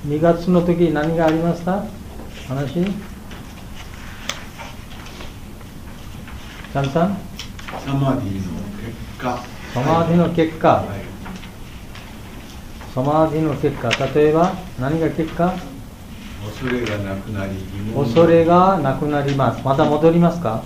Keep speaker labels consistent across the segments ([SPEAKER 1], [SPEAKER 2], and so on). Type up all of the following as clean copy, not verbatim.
[SPEAKER 1] 2月の時何がありました？話？チャンさん？
[SPEAKER 2] サマディの結果。
[SPEAKER 1] サマディの結果。はい、サマディの結果。例えば何が結果？
[SPEAKER 2] 恐れがなくなり、
[SPEAKER 1] 恐れがなくなります。また戻りますか？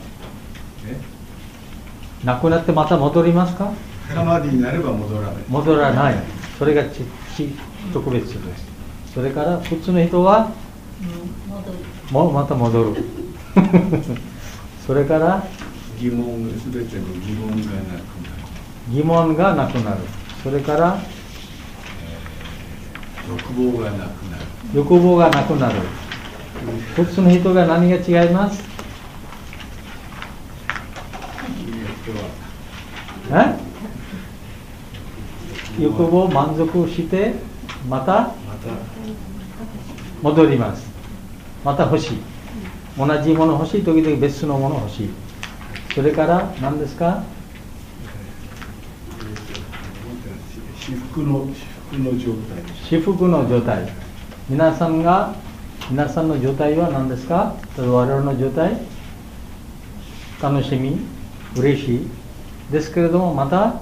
[SPEAKER 1] なくなってまた戻りますか？
[SPEAKER 2] サマディになれば戻らない。
[SPEAKER 1] 戻らない。それが特別です。それから普通の人はまた戻る。それから
[SPEAKER 2] 疑問、すべての疑問がなくなる。
[SPEAKER 1] 疑問がなくなる。それから
[SPEAKER 2] 欲望がなくなる。
[SPEAKER 1] 欲望がなくなる。普通の人が何が違います？欲望満足してまた戻ります。また欲しい。同じもの欲しい、時々別のもの欲しい。それから何ですか？
[SPEAKER 2] 至福の状態。
[SPEAKER 1] 至福の状態。皆さんの状態は何ですか？我々の状態、楽しみ、嬉しいですけれども、また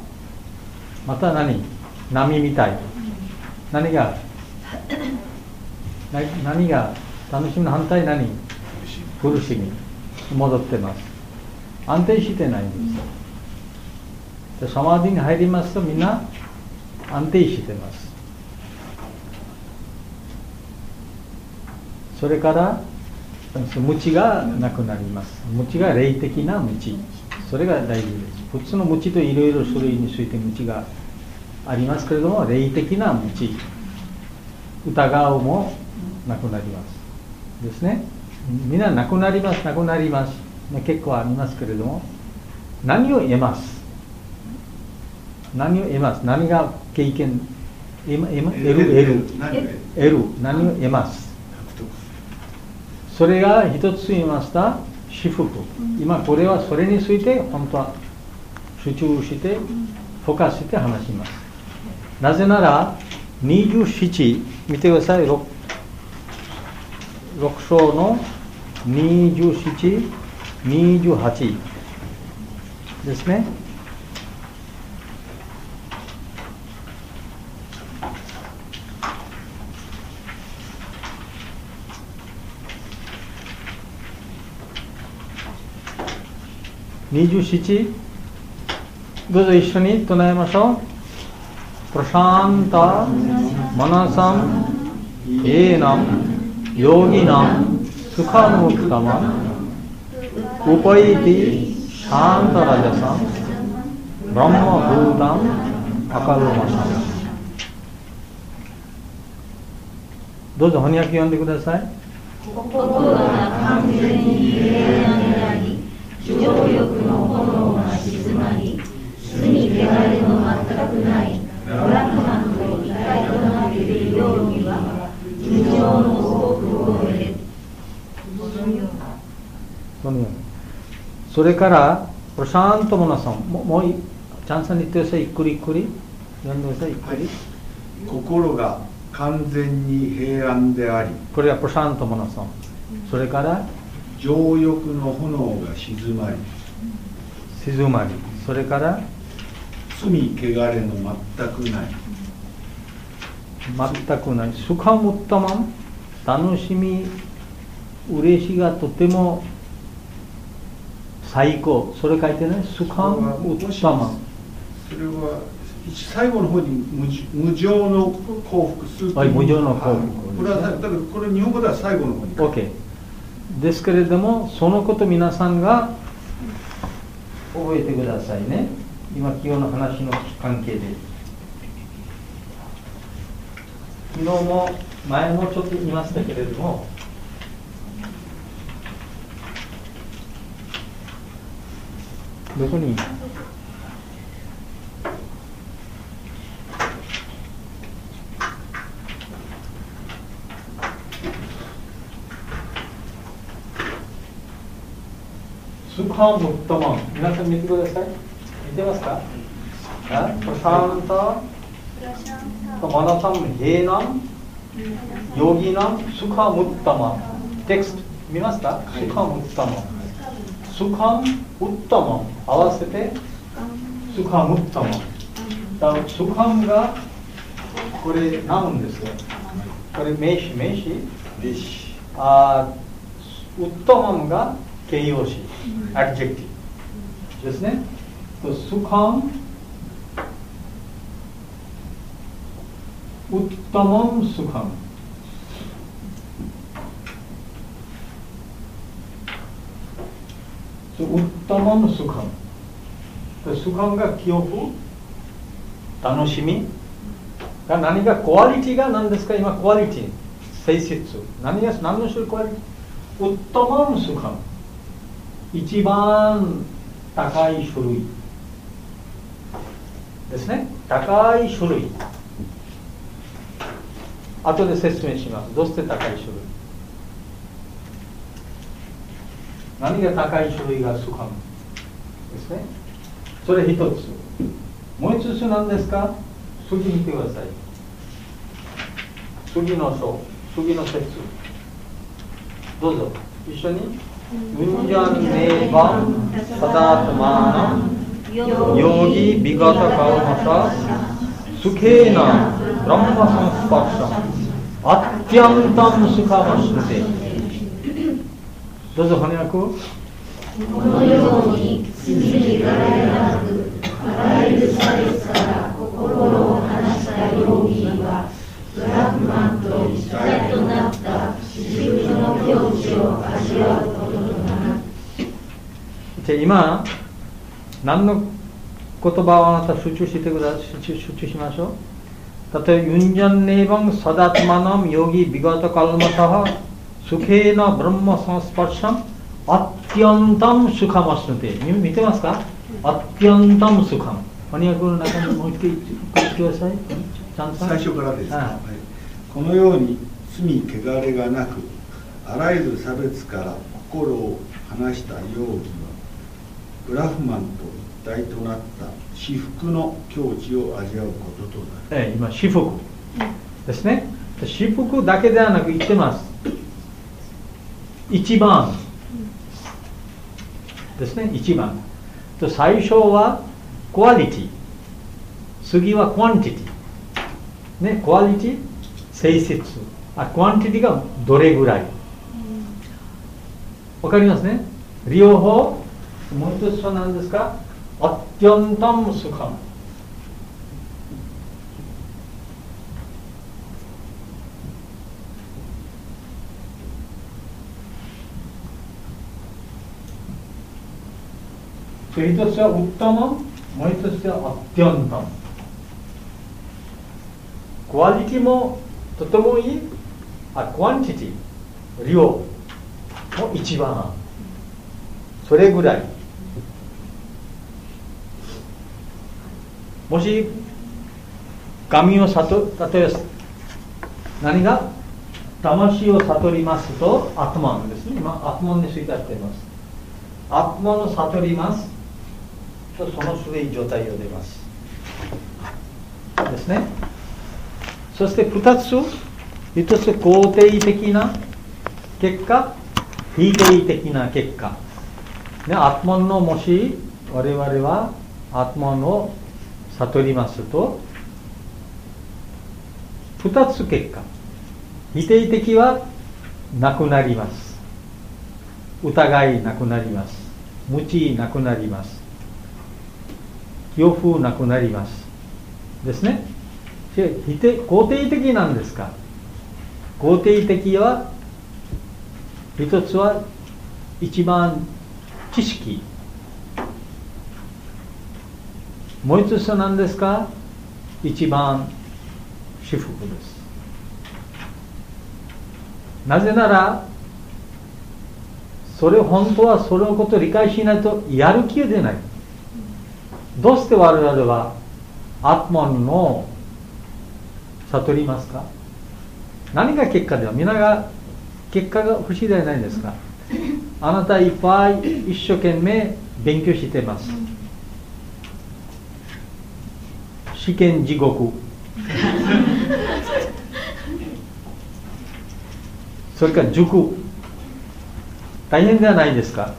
[SPEAKER 1] 波みたい。何が楽しみの反対？苦しみ。戻ってます。安定してないんです。サマディに入りますとみんな安定してます。それから無知がなくなります。無知が霊的な無知。それが大事です。普通の無知といろいろ種類について無知がありますけれども、霊的な無知、疑うもなくなりますですね。みんななくなります、結構ありますけれども、何を得ます？何が経験？得る。何を得ます？それが一つ言いました、至福。今これはそれについて本当は集中してフォーカスして話します。なぜなら27、見てください。6章の27、28ですね。27、どうぞ一緒に唱えましょう。プラシャンタマナサンエーナムヨギナムスカムクタマウパイティシャンタラジャサンブラマブータンアカルマシャン。どうぞ翻訳読んでください。
[SPEAKER 3] 心が完全に平安であり、情欲の炎が静まり、罪汚れの全くないブラックマンと一体となっているようには無常の幸福を得る。
[SPEAKER 1] それからプラシャントモナさん、もうチャンさんに言ってください。ゆっくりゆっくり読んでください。ゆっくり。
[SPEAKER 2] 心が完全に平安であり、
[SPEAKER 1] これはプラシャントモナさん。それから
[SPEAKER 2] 情欲の炎が静まり、
[SPEAKER 1] それから
[SPEAKER 2] 罪汚れの全くない、
[SPEAKER 1] スカムッタマン、楽しみ、嬉しがとても最高。それ書いてね、スカムッタマン。
[SPEAKER 2] それは最後の方に無常の幸福、
[SPEAKER 1] 無常の幸福。
[SPEAKER 2] これはだからこれ日本語では最後の方に。
[SPEAKER 1] OK。ですけれども、そのこと皆さんが覚えてくださいね。今日の話の関係で。昨日も前もちょっと言いましたけれども、どこにスカムッタマン、皆さん見てください。見てますか？プラシャンタマナサムヘーナムヨギナムスカムッタマ。テクスト見ますか？スカムッタマ。スカムウッタマ合わせてスカムッタマ。だからスカムがこれナウンですよ。これ名詞。ウッタマムが形容詞、アドジェクティブですね。スカムウッタマムスカム。ウッタマムスカム。スカムが記憶、楽しみ。何がクオリティが何ですか？今クオリティ、性質。何の種類クオリティ？ウッタマムスカム。一番高い種類ですね。高い種類。後で説明します。どうして高い種類？何が高い種類がスカムですね。それ一つ。もう一つ何ですか？次見てください。次の章、次の説。どうぞ一緒に。ウンジャンネバンサダートマーナヨギビガタカウマサスケーナブランマサンスパクシャンアッティアンタムスカマシュテ。どうぞ翻訳。
[SPEAKER 3] このように罪にがられなくあらゆる差別から心を離したヨギはブラフマンと一体となった至福の境地を味わうこととなる。
[SPEAKER 1] 今何の言葉をあなた集中してください。集中しましょう。例えばユンジャンネバンサダトマナムヨギビガタカルマタハスケーナブランマサンスパシャンアッティアンタムスカマスヌテ。見てますか？アッティアンタムスカム。翻訳の中にもう一回言ってください。
[SPEAKER 2] 最初からですか、
[SPEAKER 1] はい、
[SPEAKER 2] このように罪汚れがなくあらゆる差別から心を離した容疑はブラフマンと一体となった至福の境地を味わうこととなる。
[SPEAKER 1] 今至福ですね。至福だけではなく言ってます。一番ですね。一番と最初はクオリティ、次はクワンティティね。クオリティ、性質、クワンティティがどれぐらいわかりますね。両方。もう一つは何ですか？アッティアンタムスカム。一つはウッタマム、もう一つはアッティアンタム。クオリティもとてもいい。クワンティティ、量も一番。それぐらい。もし神を例えば何が魂を悟りますとアトマンですね。今アトマンについてやっています。アトマンを悟りますとその種類状態を出ますですね。そして2つ、1つ肯定的な結果、否定的な結果、ね、アトマンのもし我々はアトマンを悟りますと2つ結果。否定的はなくなります。疑いなくなります。無知なくなります。恐怖なくなりますですね。肯定的なんですか？肯定的は一つは一番知識、もう一つは何ですか？一番至福です。なぜなら本当はそれのことを理解しないとやる気が出ない。どうして我々はアトマンを悟りますか？何が結果では、皆が結果が不思議ではないですか？あなたいっぱい一生懸命勉強してます。試験地獄それから塾、大変ではないですか。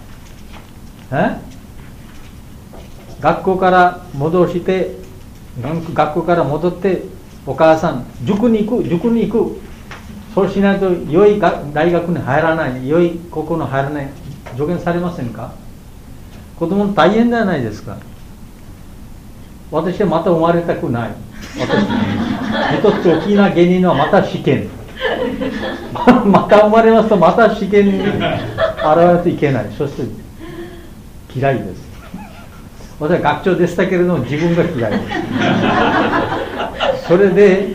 [SPEAKER 1] 学校から戻して、学校から戻って、お母さん、塾に行く。そうしないと良い大学に入らない、良い高校に入らない、助言されませんか。子供大変ではないですか。私はまた生まれたくない。一つ大きな原因はまた試験。また生まれますとまた試験に現れていけない。そして嫌いです。私は学長でしたけれども自分が嫌いです。それで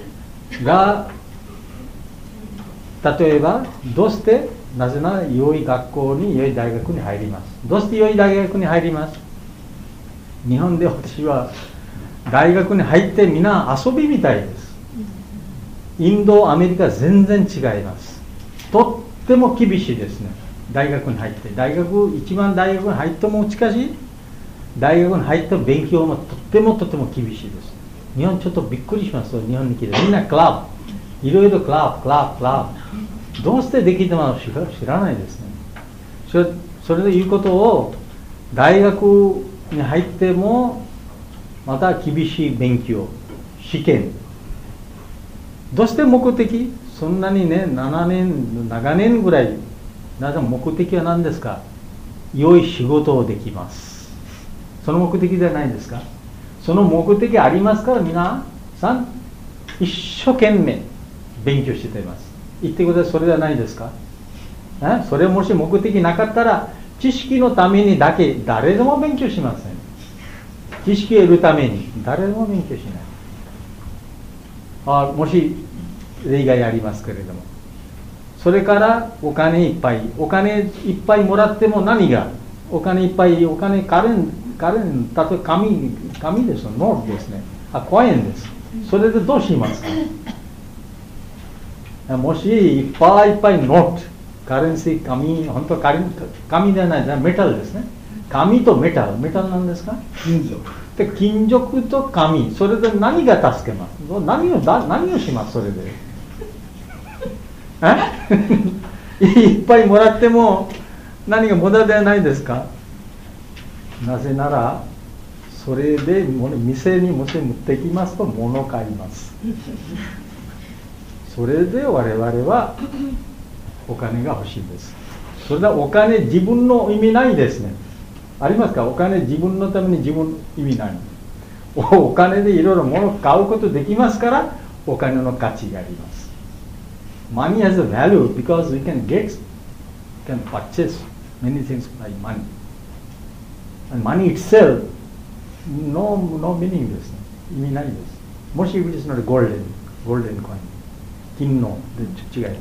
[SPEAKER 1] 例えばどうしてなぜなら良い学校に良い大学に入ります。どうして良い大学に入ります。日本で私は大学に入ってみんな遊びみたいです。インド、アメリカ全然違います。とっても厳しいですね。大学に入って一番大学に入ってもしかし大学に入っても勉強もとっても厳しいです。日本ちょっとびっくりしますよ。日本に来てみんなクラブ、いろいろクラブどうしてできても知らないですね。それでいうことを大学に入ってもまた厳しい勉強、試験、どうして目的そんなにね長年ぐらいなぜ目的は何ですか。良い仕事をできます。その目的じゃないですか。その目的ありますから皆さん一生懸命勉強しています。言ってください。それじゃないですか。それもし目的なかったら知識のためにだけ誰でも勉強しません。知識を得るために誰でも勉強しない。もし例外ありますけれども、それからお金いっぱいもらっても何がお金いっぱい例えば紙ですよ、ノートですね、コインです。それでどうしますか。もしいっぱいノート、カレンシー、本当は紙ではない、メタルですね。紙とメタルなんですか。金属と紙、それで何が助けます。何をします。それでいっぱいもらっても何が無駄ではないですか。なぜならそれで店に持ってきますと物を買います。それで我々はお金が欲しいです。それでお金自分の意味ないですね。ありますか。お金自分のために自分意味ない。お金でいろいろ物を買うことできますからお金の価値があります。Money has a value because we can purchase many things by money. And money itself, no meaning ですね。意味ないです。もし it is not a golden coin、金ので違います。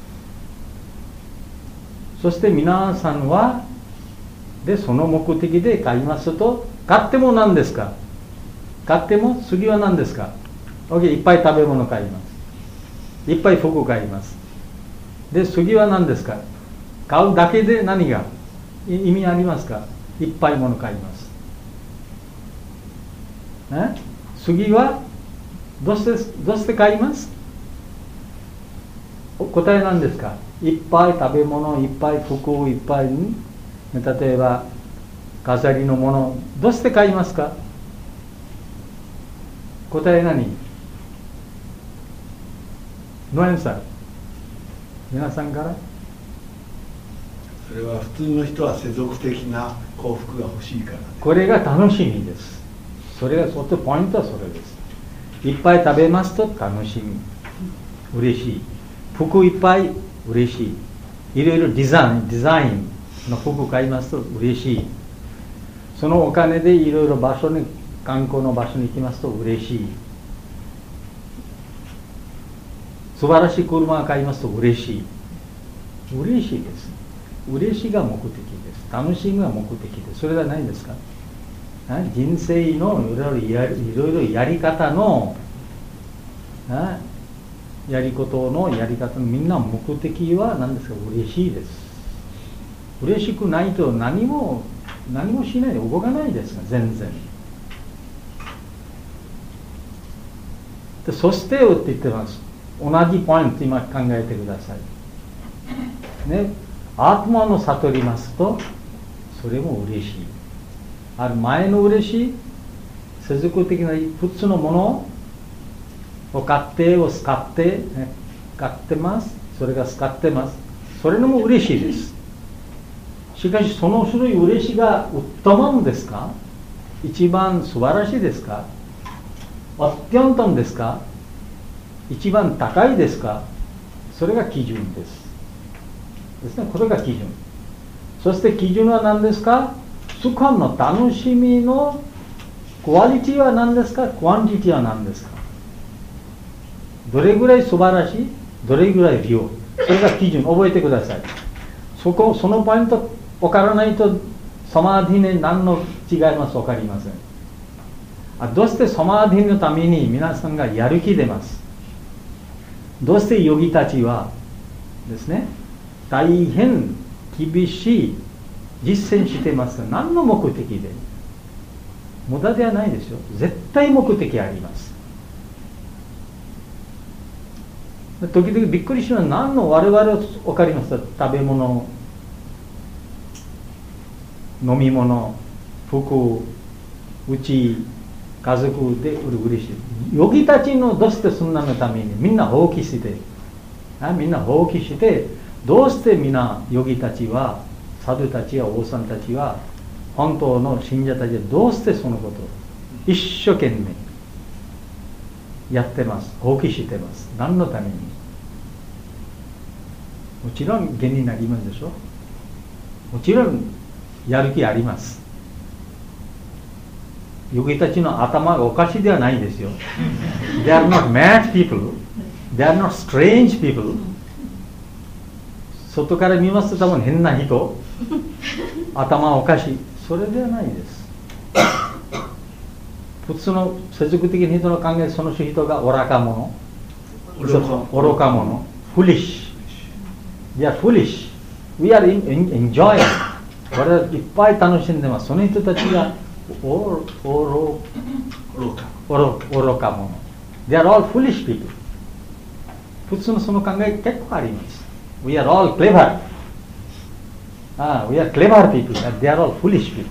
[SPEAKER 1] そして皆さんはその目的で買いますと、買っても何ですか。買っても次は何ですか。いっぱい食べ物買います。いっぱい服買います。で次は何ですか。買うだけで何が意味ありますか。いっぱい物買います。次はどうして買います。答えなんですか。いっぱい食べ物、いっぱい服、いっぱい例えば飾りのもの、どうして買いますか。答え何。ノエンさん、皆さんから。
[SPEAKER 2] それは普通の人は世俗的な幸福が欲しいから、ね、
[SPEAKER 1] これが楽しみです。それがポイントはそれです。いっぱい食べますと楽しみ、嬉しい。服いっぱい嬉しい。いろいろデザインの服買いますと嬉しい。そのお金でいろいろ観光の場所に行きますと嬉しい。素晴らしい車を買いますと嬉しい。嬉しいです。嬉しいが目的です。楽しみが目的です。それは何ですか。人生のいろいろやり方のみんな目的は何ですか。嬉しいです。嬉しくないと何もしないで動かないですが、全然。そしてって言ってます。同じポイント今考えてください。 ね、アートマの悟りますとそれも嬉しい。ある前の嬉しい世俗的な普通のものを買って使ってます。それが使ってます。それのも嬉しいです。しかしその種類嬉しいがウッタマムですか？一番素晴らしいですか？アッティョントンですか？一番高いですか？それが基準ですね。これが基準。そして基準は何ですか？スカンの楽しみのクオリティは何ですか？クワンティティは何ですか？どれぐらい素晴らしい？どれぐらい量？それが基準。覚えてください。そのポイント分からないとサマーディに何の違います分かりません。どうしてサマーディのために皆さんがやる気出ます？どうしてヨギたちはですね、大変厳しい実践してますが、何の目的で？無駄ではないですよ。絶対目的あります。時々びっくりします。何の我々は分かりますか？食べ物、飲み物、服、うち、家族で嬉しい。ヨギたちのどうしてそんなのためにみんな放棄して、どうしてみんなヨギたちは、サドゥたちや王さんたちは、本当の信者たちはどうしてそのことを一生懸命やってます。放棄してます。何のために？もちろん芸になりますでしょ。もちろんやる気あります。ヨギたちの頭がおかしいではないですよ。They are not mad people. They are not strange people. 外から見ますと多分変な人、頭おかしい。それではないです。普通の世俗的な人の考え、その人が愚か者、愚か者、foolish. They are foolish. We are enjoying. 我々いっぱい楽しんでます。その人たちが愚か者。They are all foolish people. 普通のその考え結構あります。We are all clever. We are clever people. They are all foolish people.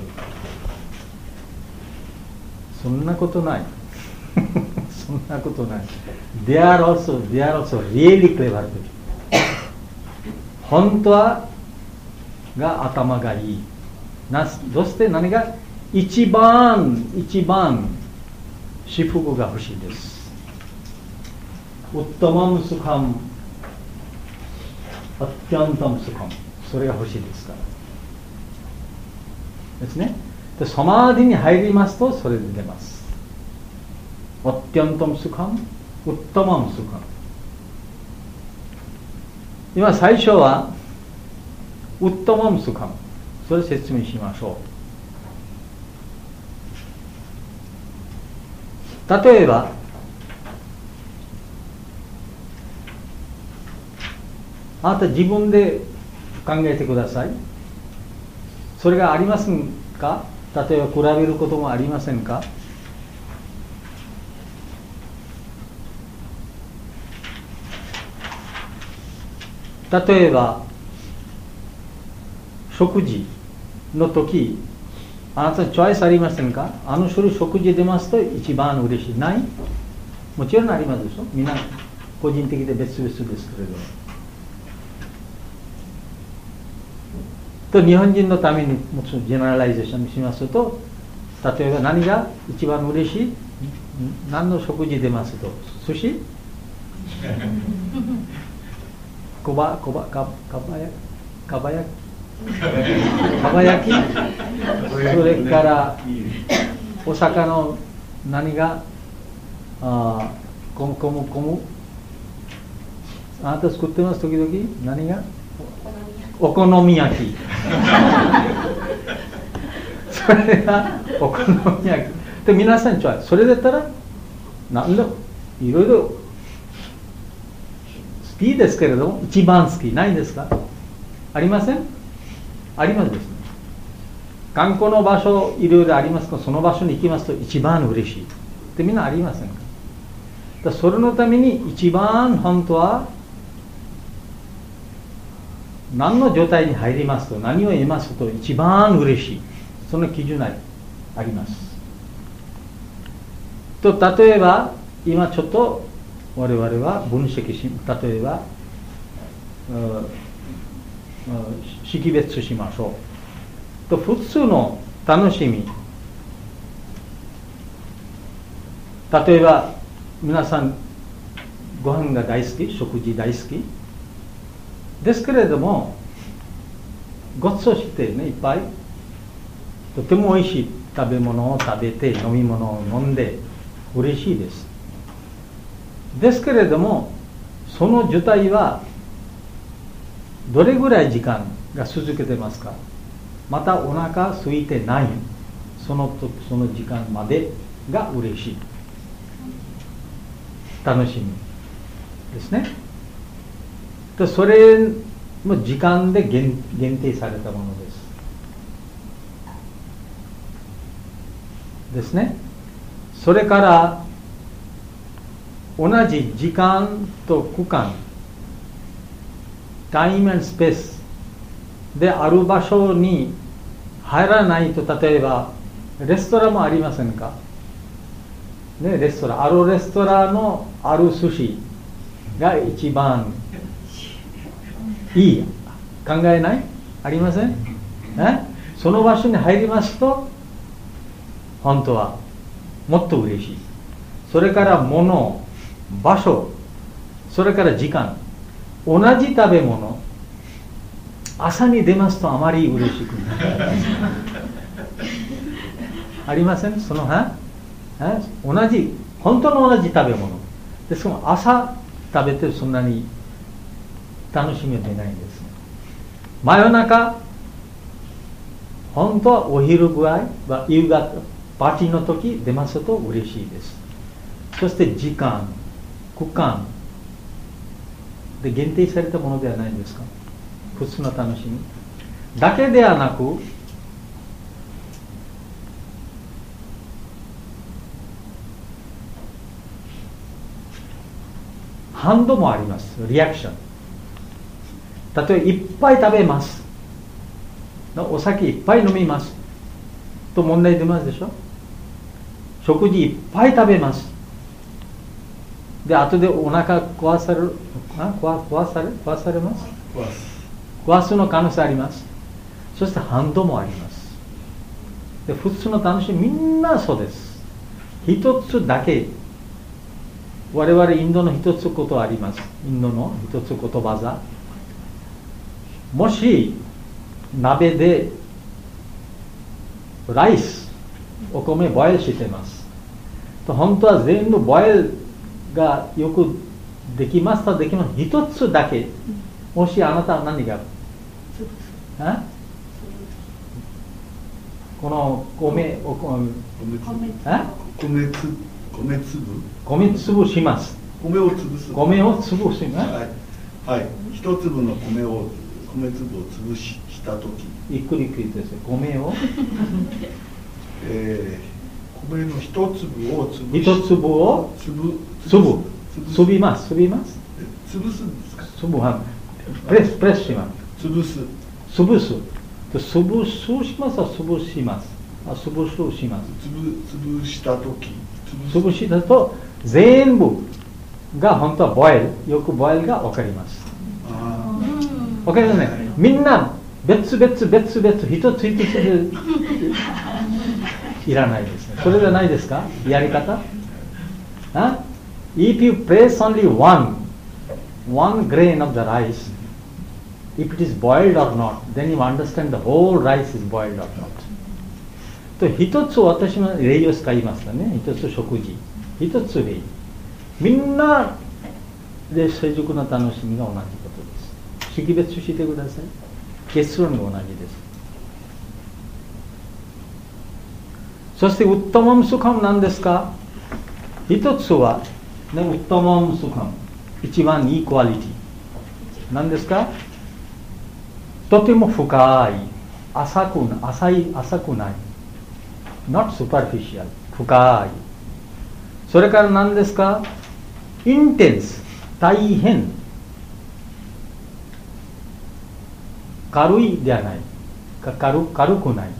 [SPEAKER 1] そんなことない。そんなことない。They are also really clever people. 本当はが頭がいい。どうして何が一番私服が欲しいです。ウッタマムスカム、アッティャンタムスカム、それが欲しいですからですね。でサマーディに入りますとそれで出ます。アッティャンタムスカム、ウッタマムスカム。今最初はウッタマムスカム、それを説明しましょう。例えばあなた自分で考えてください。それがありませんか？例えば比べることもありませんか？例えば食事の時、あなたにチョイスありませんか？あの種類食事出ますと一番嬉しい。ない？もちろんありますでしょ。みんな個人的で別々ですけれど。と日本人のためにもちろんジェネラライゼーションしますと、例えば何が一番嬉しい？何の食事出ますと、寿司？かば焼き、それからお魚、何がコムあなた作ってます時々。何がお好み焼きそれがお好み焼きで、皆さんそれだったら何だいろいろ好きですけれども、一番好きないですか？ありません？ありますですね。観光の場所いろいろありますが、その場所に行きますと一番嬉しいってみんなありませんか？それのために一番本当は何の状態に入りますと、何を得ますと一番嬉しい、その基準ありますと。例えば今ちょっと我々は分析し、例えば識別しましょうと。普通の楽しみ、例えば皆さんご飯が大好き、食事大好きですけれども、ごちそうしてね、いっぱいとてもおいしい食べ物を食べて、飲み物を飲んで嬉しいです。ですけれども、その状態はどれぐらい時間が続けてますか。またお腹空いてない、その時間までが嬉しい、楽しみですね。とそれの時間で限定されたものですね。それから同じ時間と空間、タイム&スペースである場所に入らないと、例えばレストランもありませんか、ね、レストラン、あるレストランのある寿司が一番いい、考えない？ありません？その場所に入りますと本当はもっと嬉しい。それから物、場所、それから時間、同じ食べ物、朝に出ますとあまり嬉しくないありません？その同じ、本当の同じ食べ物ですが、朝食べてそんなに楽しみは出ないんです。真夜中、本当はお昼ぐらい、夕方、パーティーの時出ますと嬉しいです。そして時間、空間で限定されたものではないんですか。普通の楽しみだけではなく、反応もあります。リアクション。例えばいっぱい食べます、お酒いっぱい飲みますと問題出ますでしょ。食事いっぱい食べます。で、後でお腹壊されます。壊すの可能性あります。そして反動もあります。で、普通の楽しみ、みんなそうです。一つだけ、我々インドの一つことあります。インドの一つことわざ。もし鍋でライス、お米ボイルしてますと、本当は全部ボイルがよくできますとできます。一つだけ、もしあなたは何がこの米潰します。
[SPEAKER 2] 米を潰す。
[SPEAKER 1] 米を潰します。
[SPEAKER 2] はい。一粒の米粒を潰したとき。
[SPEAKER 1] ゆっくり聞いてください。米を
[SPEAKER 2] 米の一粒を潰す。
[SPEAKER 1] 一粒を潰びます。潰
[SPEAKER 2] すんですか。
[SPEAKER 1] プレスします。潰すします。潰
[SPEAKER 2] したとき。
[SPEAKER 1] 潰したと全部が本当はボイル、よくボイルが分かります。分かりますね。みんな別々一つでいらないですね。それじゃないですか、やり方。If you place only one grain of the rice, if it is boiled or not, then you understand the whole rice is boiled or not. と一つ私は例を使いますね。一つ食事、一つ例。みんなで成熟の楽しみが同じことです。識別してください。結論が同じです。そしてウッタマムスカムなんですか。一つは、ウッタマムスカム、一番いいクオリティなんですか。とても深い、浅くない、not superficial、深い。それから何ですか、intense、大変。 軽いではない、軽くない、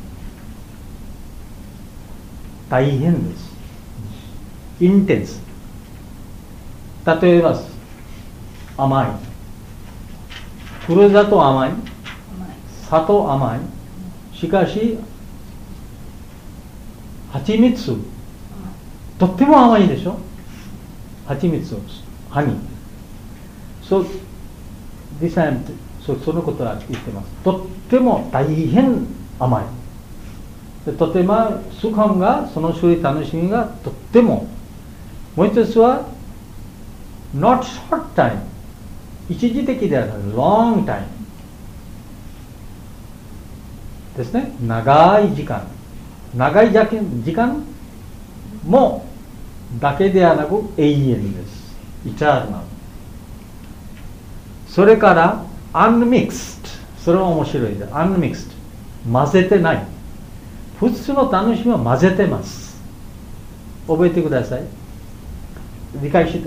[SPEAKER 1] 大変です。インテンス。例えば甘い、黒砂糖甘い、砂糖甘い、しかし蜂蜜とっても甘いでしょ。蜂蜜、ハニー。そうthis time そのことは言ってます。とっても大変甘い。でとてもスカムがその種類楽しみがとっても。もう一つは not short time、 一時的ではなく long time ですね。長い時間、長い時間もだけではなく永遠です。イターナル。それから unmixed、 それは面白いです。unmixed、 混ぜてない。普通の楽しみは混ぜてます。覚えてください。理解して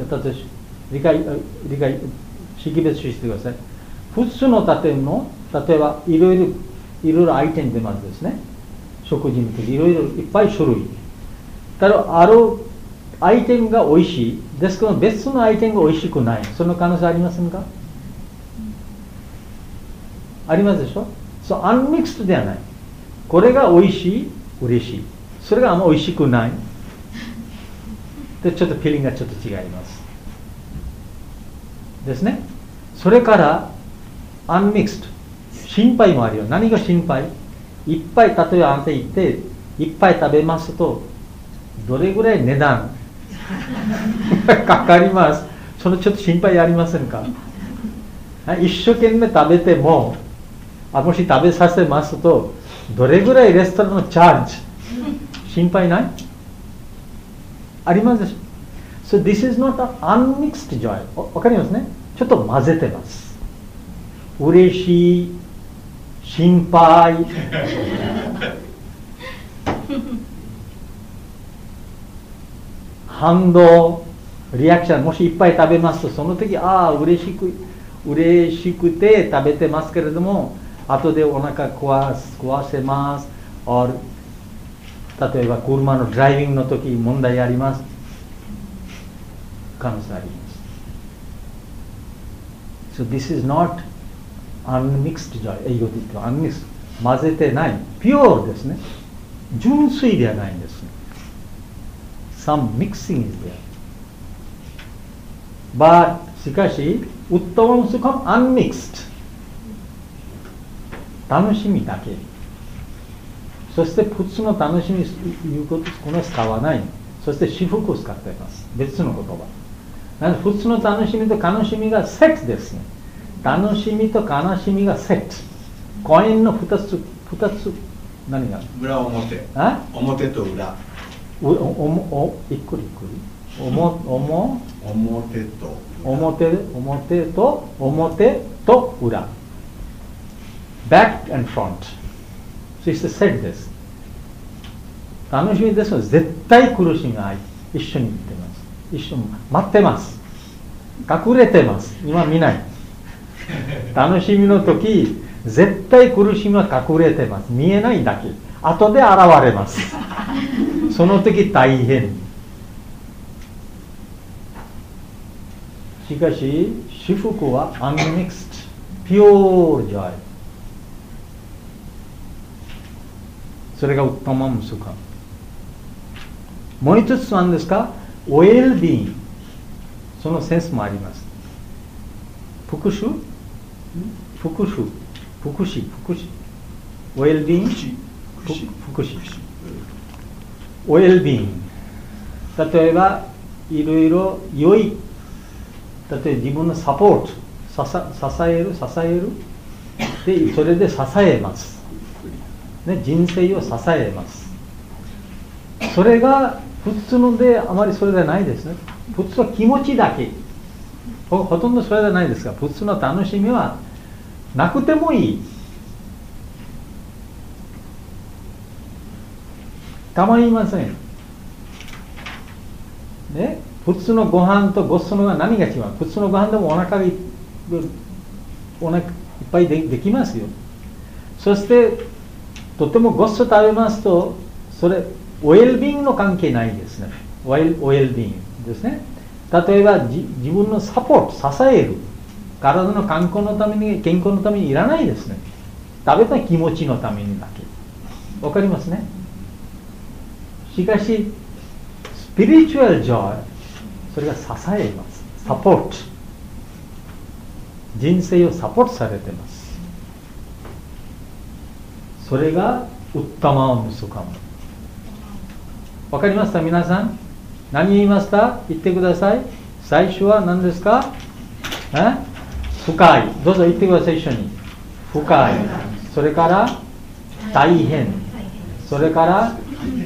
[SPEAKER 1] 識別してください。普通の例えばいろいろアイテム出ますですね。食事の時いろいろいっぱい種類。ただあるアイテムが美味しいですけど別のアイテムが美味しくない。その可能性ありませんか？ありますでしょ。そう、アンミクストではない。これが美味しい、嬉しい。それがあんま美味しくない。でちょっとフィーリングがちょっと違いますですね。それからアンミクスト、心配もあるよ。何が心配？いっぱい、例えばあなた行っていっぱい食べますとどれぐらい値段かかります。そのちょっと心配ありませんか？一生懸命食べてももし食べさせますとどれぐらいレストランのチャージ心配ない？ありますでしょ。So this is not an unmixed joy。 わかりますね。ちょっと混ぜてます。嬉しい、心配反動、リアクション。もしいっぱい食べますとその時嬉しくて食べてますけれども後でお腹壊せます。例えば車のドライビングの時問題あります。可能性あります。So this is not unmixed joy。 英語で言っては unmixed、 混ぜてない、ピュアですね。純粋ではないんですね。Some mixing is there。 But しかしウッドワンスカム unmixed、 楽しみだけ。そして普通の楽しみいうことこの使わない。そして私服を使っています。別の言葉。なので普通の楽しみと悲しみがセットですね。楽しみと悲しみがセット。コインの2つ何が
[SPEAKER 2] 裏表。表と裏。
[SPEAKER 1] いっくり表と裏。back and front。そしてセットです。楽しみですので絶対苦しみが一緒に行ってます。一緒に待ってます。隠れてます。今見ない。楽しみの時絶対苦しみは隠れてます。見えないだけ。後で現れます。その時大変。しかし至福はアンミクスト、ピュアジョイ。それがウッタマムスカ。もう一つなんですか、ウェルビーン。そのセンスもあります。福祉ウェルビーン、福祉ウェルビーン。例えばいろいろ良い、例えば自分のサポート、支えるで、それで支えます、ね、人生を支えます。それが普通のであまりそれではないですね。普通は気持ちだけ、ほとんどそれではないですが、普通の楽しみはなくてもいい。構いません、ね、普通のご飯とごちそうのが何が違う。普通のご飯でもお腹いっぱいできますよ。 そしてとてもごっそ食べますと、それウェルビーイングの関係ないですね。ウェルビーイングですね。例えば自分のサポート、支える、体の健康のためにいらないですね。食べた気持ちのためにだけ。わかりますね。しかしスピリチュアルジョイ、それが支えます。サポート、人生をサポートされています。それがウッタマムスカム。わかりました皆さん。何言いました？言ってください。最初は何ですか？深い。どうぞ言ってください、一緒に。深い。それから大変。それから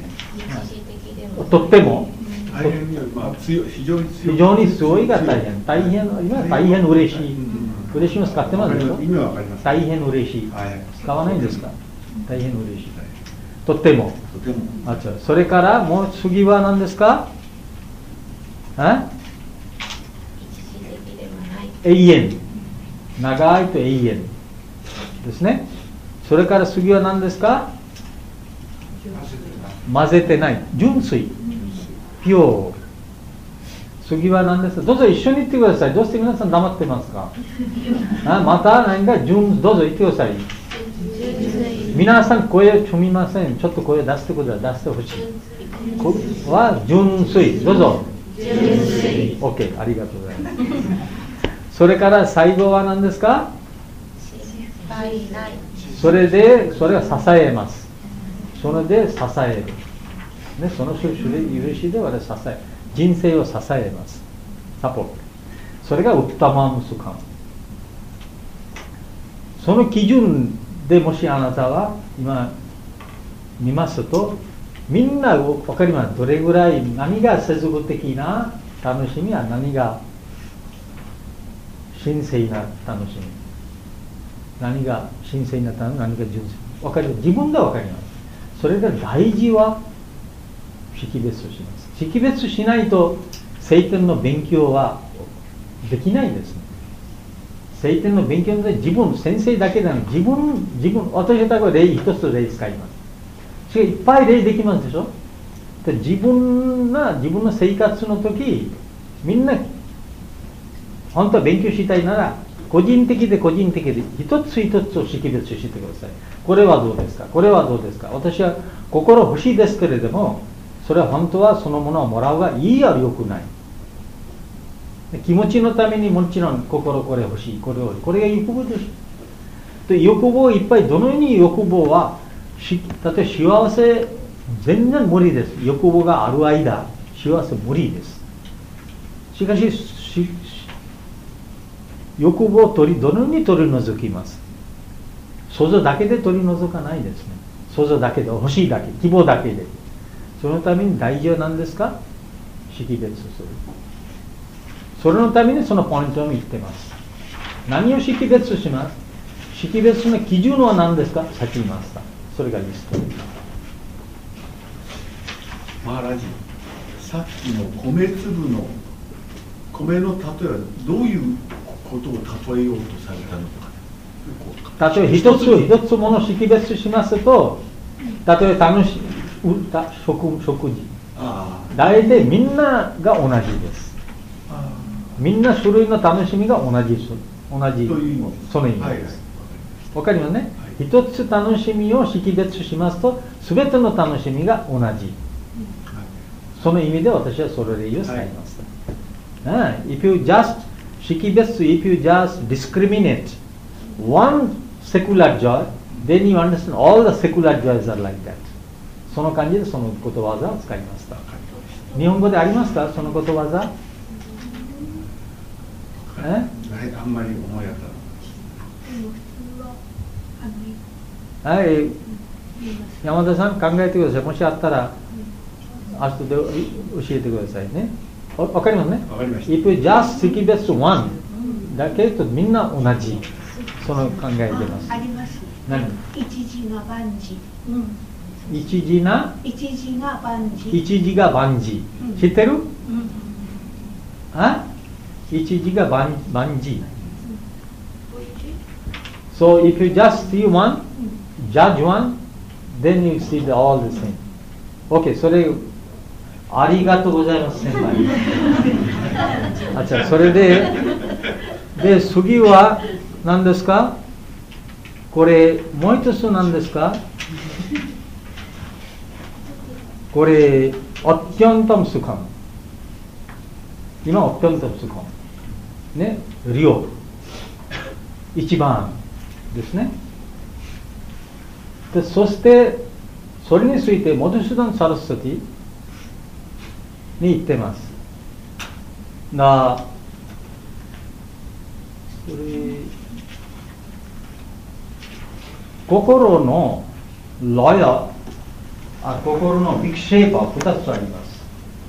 [SPEAKER 1] とっても
[SPEAKER 2] 非常
[SPEAKER 1] に強いが大変。大変嬉しい。嬉しいの使ってますでしょ？
[SPEAKER 2] 意味はわかります。
[SPEAKER 1] 大変嬉しい。使わないんですか？大変嬉しい。とっても。それからもう次は何ですか？永遠。長いと永遠ですね。それから次は何ですか？混ぜてない。純粋。ピュア。次は何ですか？どうぞ一緒に言ってください。どうして皆さん黙ってますか？また何かどうぞ言ってください。皆さん声をちょみません。ちょっと声を出してください。出してほしい。は純粋。どうぞ。純粋。OK。ありがとうございます。それから最後は何ですか？それが支えます。それで支える。ね、その許しでは支え、人生を支えます。サポート。それがウッタマムスカム。その基準でもしあなたは今見ますと、みんな分かります。どれぐらい、何が世俗的な楽しみは何が神聖な楽しみ、何が神聖な楽しみ、何が純粋、分かります。自分で分かります。それが大事は識別します。識別しないと聖典の勉強はできないですね。聖典の勉強で自分、先生だけでなく自分、私は例一つ例使います。いっぱい例できますでしょ。で自分の生活の時、みんな本当は勉強したいなら個人的で一つ一つを識別してください。これはどうですか、これはどうですか。私は心欲しいですけれども、それは本当はそのものをもらうがいいや良くない。気持ちのためにもちろん心これ欲しい、これ欲しい、これが欲望です。で欲望いっぱい、どのように欲望は例えば幸せ全然無理です。欲望がある間幸せ無理です。しかし欲望をどのように取り除きます。想像だけで取り除かないですね。想像だけで、欲しいだけ、希望だけで。そのために大事は何ですか？識別する。それのためにそのポイントを言ってます。何を識別します？識別の基準は何ですか？さっき言いました。それがリスト。
[SPEAKER 2] マハラジ、さっきの米粒の米の例えはどういうことを例えようとされたのか。
[SPEAKER 1] 例えば一つものを識別しますと、例えば楽しい食事、大体みんなが同じです。みんな種類の楽しみが同じその意味です。わかりますね。一つ楽しみを識別しますと、すべての楽しみが同じ。その意味で私はそれで言い使いました。If you just 識別 if you just discriminate one secular joy, then you understand all the secular joys are like that. その感じでそのことわざを使いました。日本語でありますか、そのことわざ？
[SPEAKER 2] あんまり思い当たらない。
[SPEAKER 1] はい、山田さん考えてください。もしあったら明日で教えてくださいね。わかりますね。
[SPEAKER 2] わかりました。
[SPEAKER 1] If you just 識別 one だけとみんな同じ。その考えてます。
[SPEAKER 4] あります。
[SPEAKER 1] 何？
[SPEAKER 4] 一時が万事。
[SPEAKER 1] 一時が万事。知ってる？一時が万事。So if you just see one, judge one, then you see all the same. OK、それ、ありがとうございます、先輩。あ、じゃあ、それで、次は何ですか？これ、もう一つ何ですか？これ、어त्यන්తం 수kham。今、어त्यන්తం 수kham。ね、量。一番ですね。で、そして、それについて、モドゥスーダン・サラスワティに言ってます。これ、心のラヤ、心のビクシェーパー2つあります。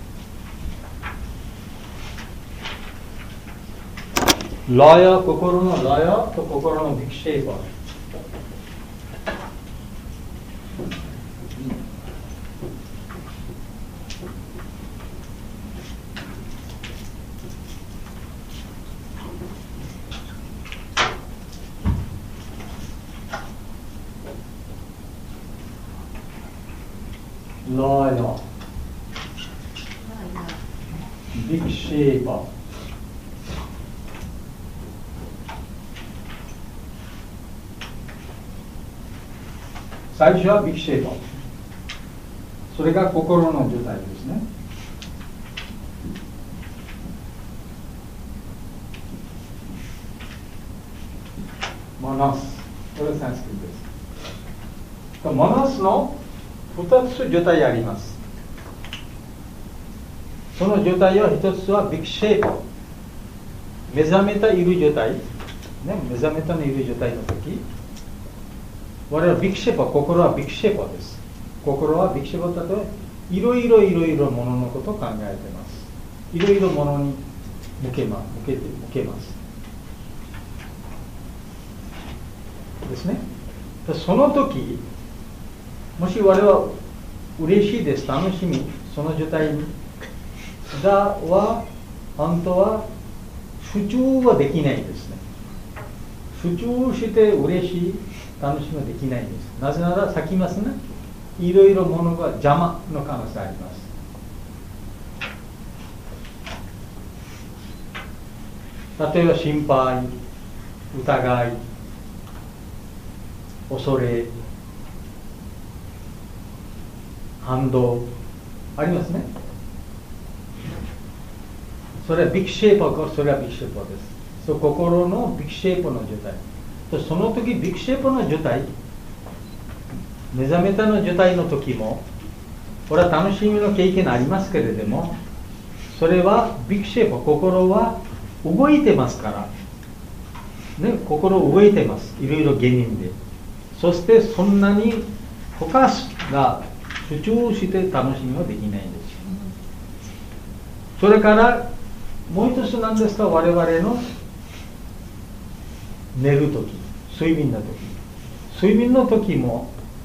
[SPEAKER 1] ラヤ、心のラヤと心のビクシェーパー。ラヤ、ビクシェーパー。最初はビクシェーパー。それが心の状態ですね。マナス。これはサンスクリットです。マナスの2つ状態あります。その状態は1つはビクシェーパー。目覚めたいる状態。ね、目覚めたいる状態の時。我々はビクシェパー、心はビクシェパーです。心はビクシェパーだといろいろもののことを考えてます。いろいろものに向けます。ですね。その時、もし我々は嬉しいです、楽しみ、その状態は本当は集中はできないですね。集中して嬉しい、楽しみはできないんです。なぜなら、さっき言いますね。いろいろものが邪魔の可能性あります。例えば心配、疑い、恐れ、反動ありますね。それはビクシェーパーか、それはビクシェーパーです。そう、心のビクシェーパーの状態。その時ビクシェーパーの状態、目覚めたの状態の時も、これは楽しみの経験ありますけれども、それはビクシェーパー、心は動いてますから、ね、心動いてます。いろいろ原因で。そしてそんなにフォーカスが集中して楽しみはできないんです。それからもう一つなんですか、我々の寝るとき、睡眠の時も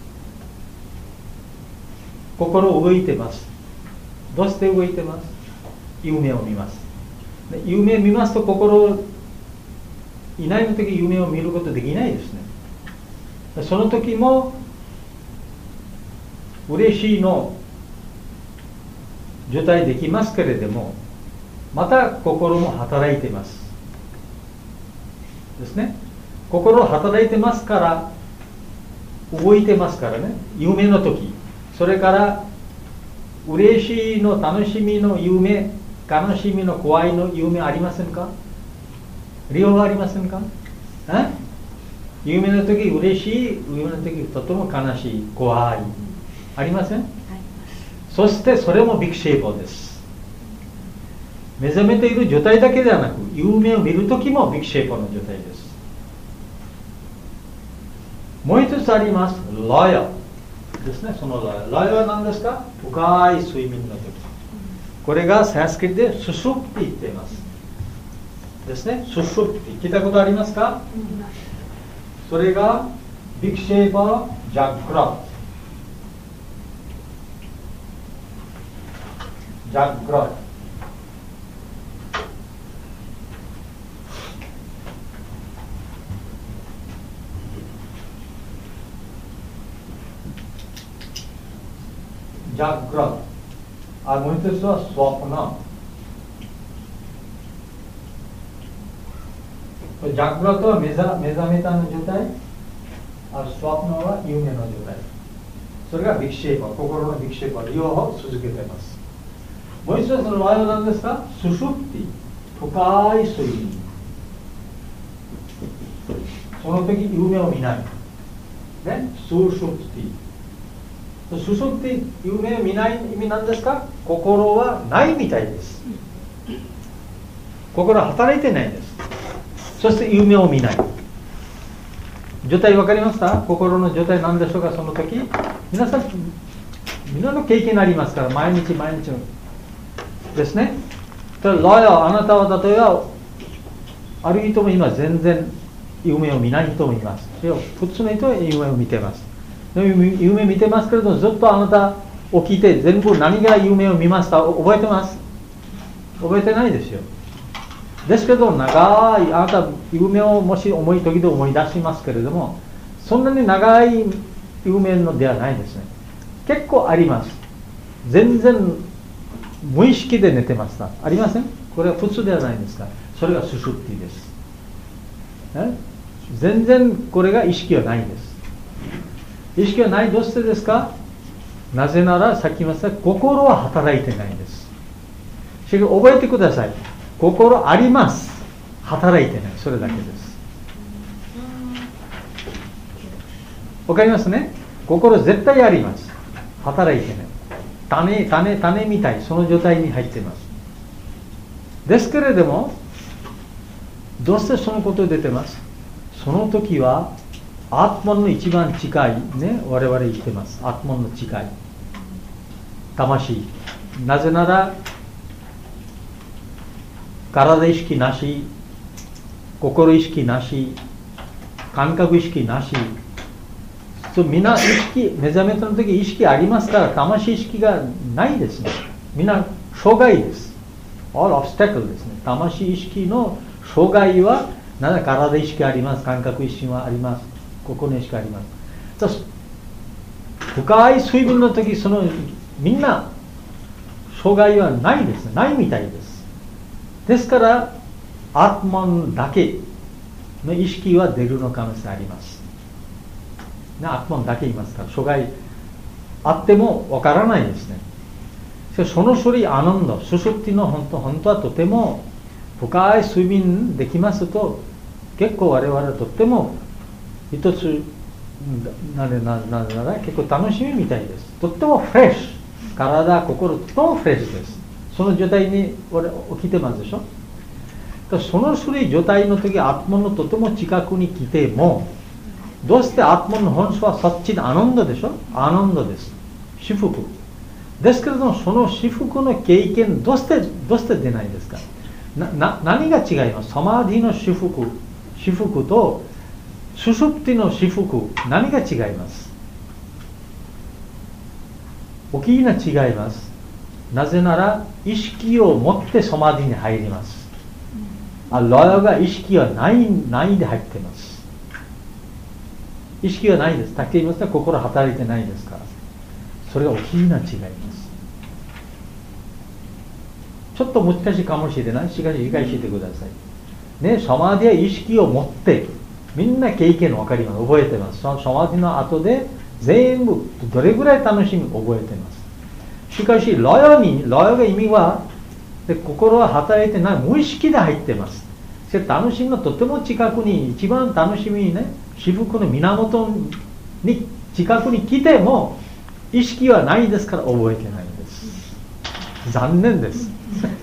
[SPEAKER 1] 心動いてます。どうして動いてます？夢を見ます。夢を見ますと心いないの時夢を見ることできないですね。その時も嬉しいの状態できますけれども、また心も働いてますですね。心働いてますから、動いてますからね。夢の時、それから嬉しいの楽しみの夢、悲しみの怖いの夢ありませんか？両方ありませんか？夢の時嬉しい、夢の時とても悲しい、怖い、ありません？そしてそれもビクシェーパーです。目覚めている状態だけではなく、夢を見る時もビクシェーパーの状態です。もう一つあります、ラヤですね。そのラヤは何ですか？深い睡眠の時。これがサンスクリットでスシュプティって言いますですね。スシュプティ聞いたことありますか？それがビクシェーパー、ジャグラッジャグラタ、もう一つはスワプナ。ジャグラタは目覚めたの状態、スワプナは夢の状態。それがビクシェーパー、心のビクシェーパー、両方続けています。もう一つの場合は何ですか？スシュプティ、深い睡眠。その時夢を見ない。ね、スシュプティ。スシュプティ、夢を見ない意味なんですか？心はないみたいです。心は働いてないです。そして夢を見ない。状態分かりますか？心の状態なんでしょうか？その時皆さん、皆の経験ありますから、毎日毎日ですね。ロヤ、あなたは例えばある人も今全然夢を見ない人もいます。普通の人は夢を見てます。夢見てますけれども、ずっとあなた起きて全部何が夢を見ました覚えてます？覚えてないですよ。ですけど、長い、あなた夢をもし重い時で思い出しますけれども、そんなに長い夢のではないですね。結構あります。全然無意識で寝てました。ありません？これは普通ではないですか？それがスシュプティです。全然これが意識はないです。意識はない。どうしてですか？なぜならさっき言いました、心は働いてないんです。覚えてください。心あります。働いてない。それだけです。わかりますね？心絶対あります。働いてない。種みたい、その状態に入っています。ですけれども、どうしてそのこと出てます？その時はアートマンの一番近いね、我々言ってます。アートマンの近い魂。なぜなら体意識なし、心意識なし、感覚意識なし、みんな意識、目覚めたの時意識ありますから、魂意識がないですね。みんな障害です。all obstacle ですね。魂意識の障害は、なぜ体意識あります、感覚意識はあります、心意識あります。深い睡眠の時、みんな障害はないですね。ないみたいです。ですから、アートマンだけの意識は出るの可能性あります。アートマンだけいますから、障害あってもわからないですね。その処理、アナンド、スシュプティの本当はとても深い睡眠できますと、結構我々はとっても一つ、なぜなら結構楽しみみたいです。とってもフレッシュ。体、心、とってもフレッシュです。その状態に起きてますでしょ。その種類状態の時、アートマンのとても近くに来ても、どうしてアートマンの本質はサッチのアナンドでしょ。アナンドです。至福。ですけれども、その至福の経験、どうして出ないですか？何が違います？サマディの至福とスシュプティの至福、何が違います？大きな違います。なぜなら意識を持ってサマディに入ります。ロヤが意識はないで入っています。意識はないです。だけ言いますと心働いてないですから。それが大きな違いです。ちょっと難しいかもしれない。しかし理解してください。ね、サマディは意識を持って、みんな経験分かります。覚えてます。そのサマディの後で全部どれぐらい楽しみ覚えてます。しかしロヤが意味は心は働いてない、無意識で入ってます。楽しみのとても近くに、一番楽しみにね、至福の源に近くに来ても意識はないですから覚えてないんです。残念です。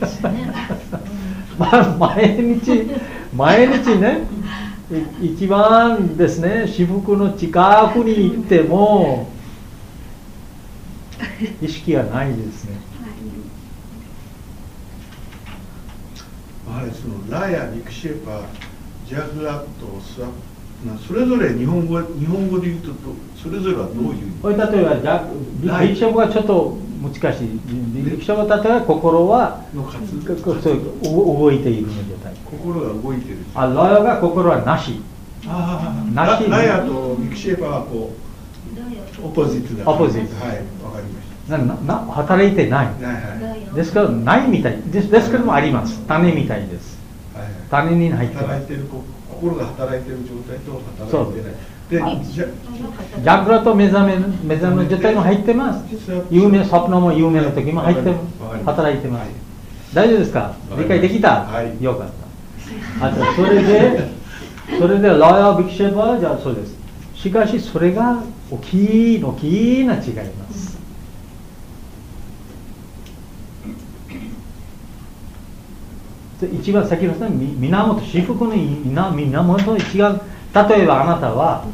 [SPEAKER 1] 毎日ね、一番ですね、至福の近くに行っても意識はないですね。
[SPEAKER 2] そのラヤ、ビクシェパ、ジャグラット、それぞれ日本語で言うとそれぞれはどういう？
[SPEAKER 1] 例えばビクシェパがちょっと難しい。ビクシェパ例えば心は動いているの状態。
[SPEAKER 2] 心が動いている。
[SPEAKER 1] ラヤが心はなし。
[SPEAKER 2] ラヤとビクシェパはこうオポジットだ。
[SPEAKER 1] オポジット。
[SPEAKER 2] はい、わかりました。
[SPEAKER 1] 働いてない。
[SPEAKER 2] はいはい
[SPEAKER 1] ですからないみたいですけどもあります。種みたいです。
[SPEAKER 2] はいはい、
[SPEAKER 1] 種に入ってます。
[SPEAKER 2] 働いてる心が働いてる状態と働いてない。で、
[SPEAKER 1] ジャグラと目覚めの状態も入ってます。夢、ソプノも夢の時も入って働いてます。大丈夫ですか？理解できた？
[SPEAKER 2] はい、
[SPEAKER 1] よかった。あとそれでラヤビクシェバはじゃあそうです。しかしそれが大きな違います。一番先の源、至福の源一番、例えばあなたは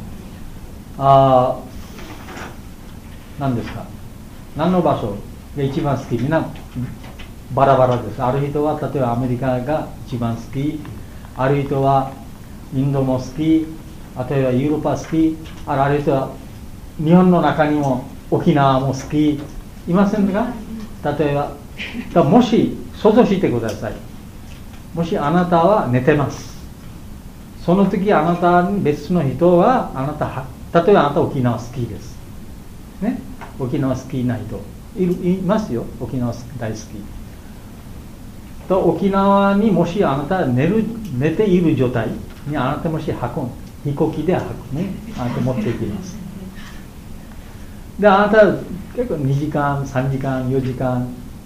[SPEAKER 1] 何ですか、何の場所が一番好き、みんなバラバラです。ある人は例えばアメリカが一番好き、ある人はインドも好き、例えばヨーロッパ好き、ある人は日本の中にも沖縄も好きいませんか？例えばもし想像してください。もしあなたは寝てます。その時あなたに別の人は例えばあなた沖縄好きです、ね、沖縄好きな人いますよ。沖縄大好きと、沖縄にもしあなた寝ている状態にあなたもし飛行機であなた持っていきます。であなた結構2時間3時間4時間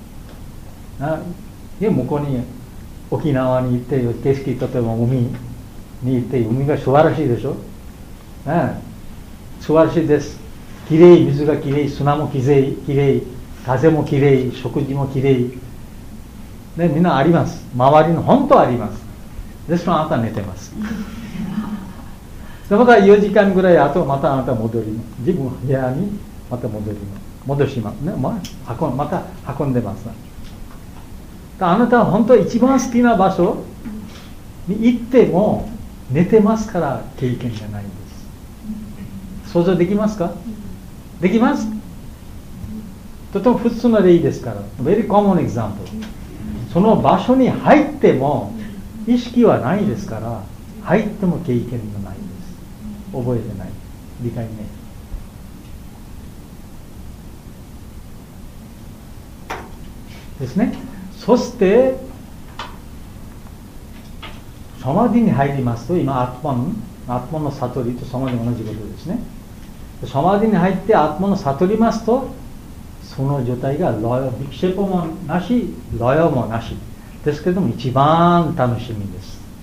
[SPEAKER 1] で向こうに沖縄に行って景色、例えば海に行って、海が素晴らしいでしょ、素晴らしいです。きれい、水がきれい、砂もきれい、風もきれい、食事もきれい、ね、みんなあります。周りの本当あります。ですからあなたは寝てます。でまた4時間ぐらい後、またあなた戻ります。自分の部屋にまた戻しますね。また運んでます。あなたは本当に一番好きな場所に行っても寝てますから経験がないんです。想像できますか？できます？とても普通の例ですから。Very common example。その場所に入っても意識はないですから、入っても経験がないんです。覚えてない。理解ね。ですね。そしてサマディに入りますと、今アトマの悟りとサマディ同じことですね。サマディに入ってアトマの悟りますと、その状態がビクシェポもなし、ロヨもなしですけれども、一番楽しみ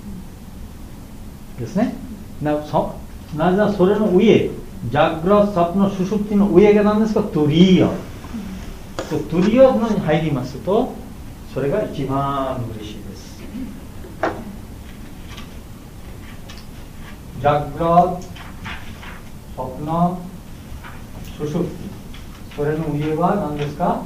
[SPEAKER 1] ですね。なぜならそれの上、ジャグラサプのシュシュプティの上が何ですか？トゥリヨ。トゥリヨに入りますと、それが一番嬉しいです。ジャグラサプのシュシュプティ、それの上は何ですか？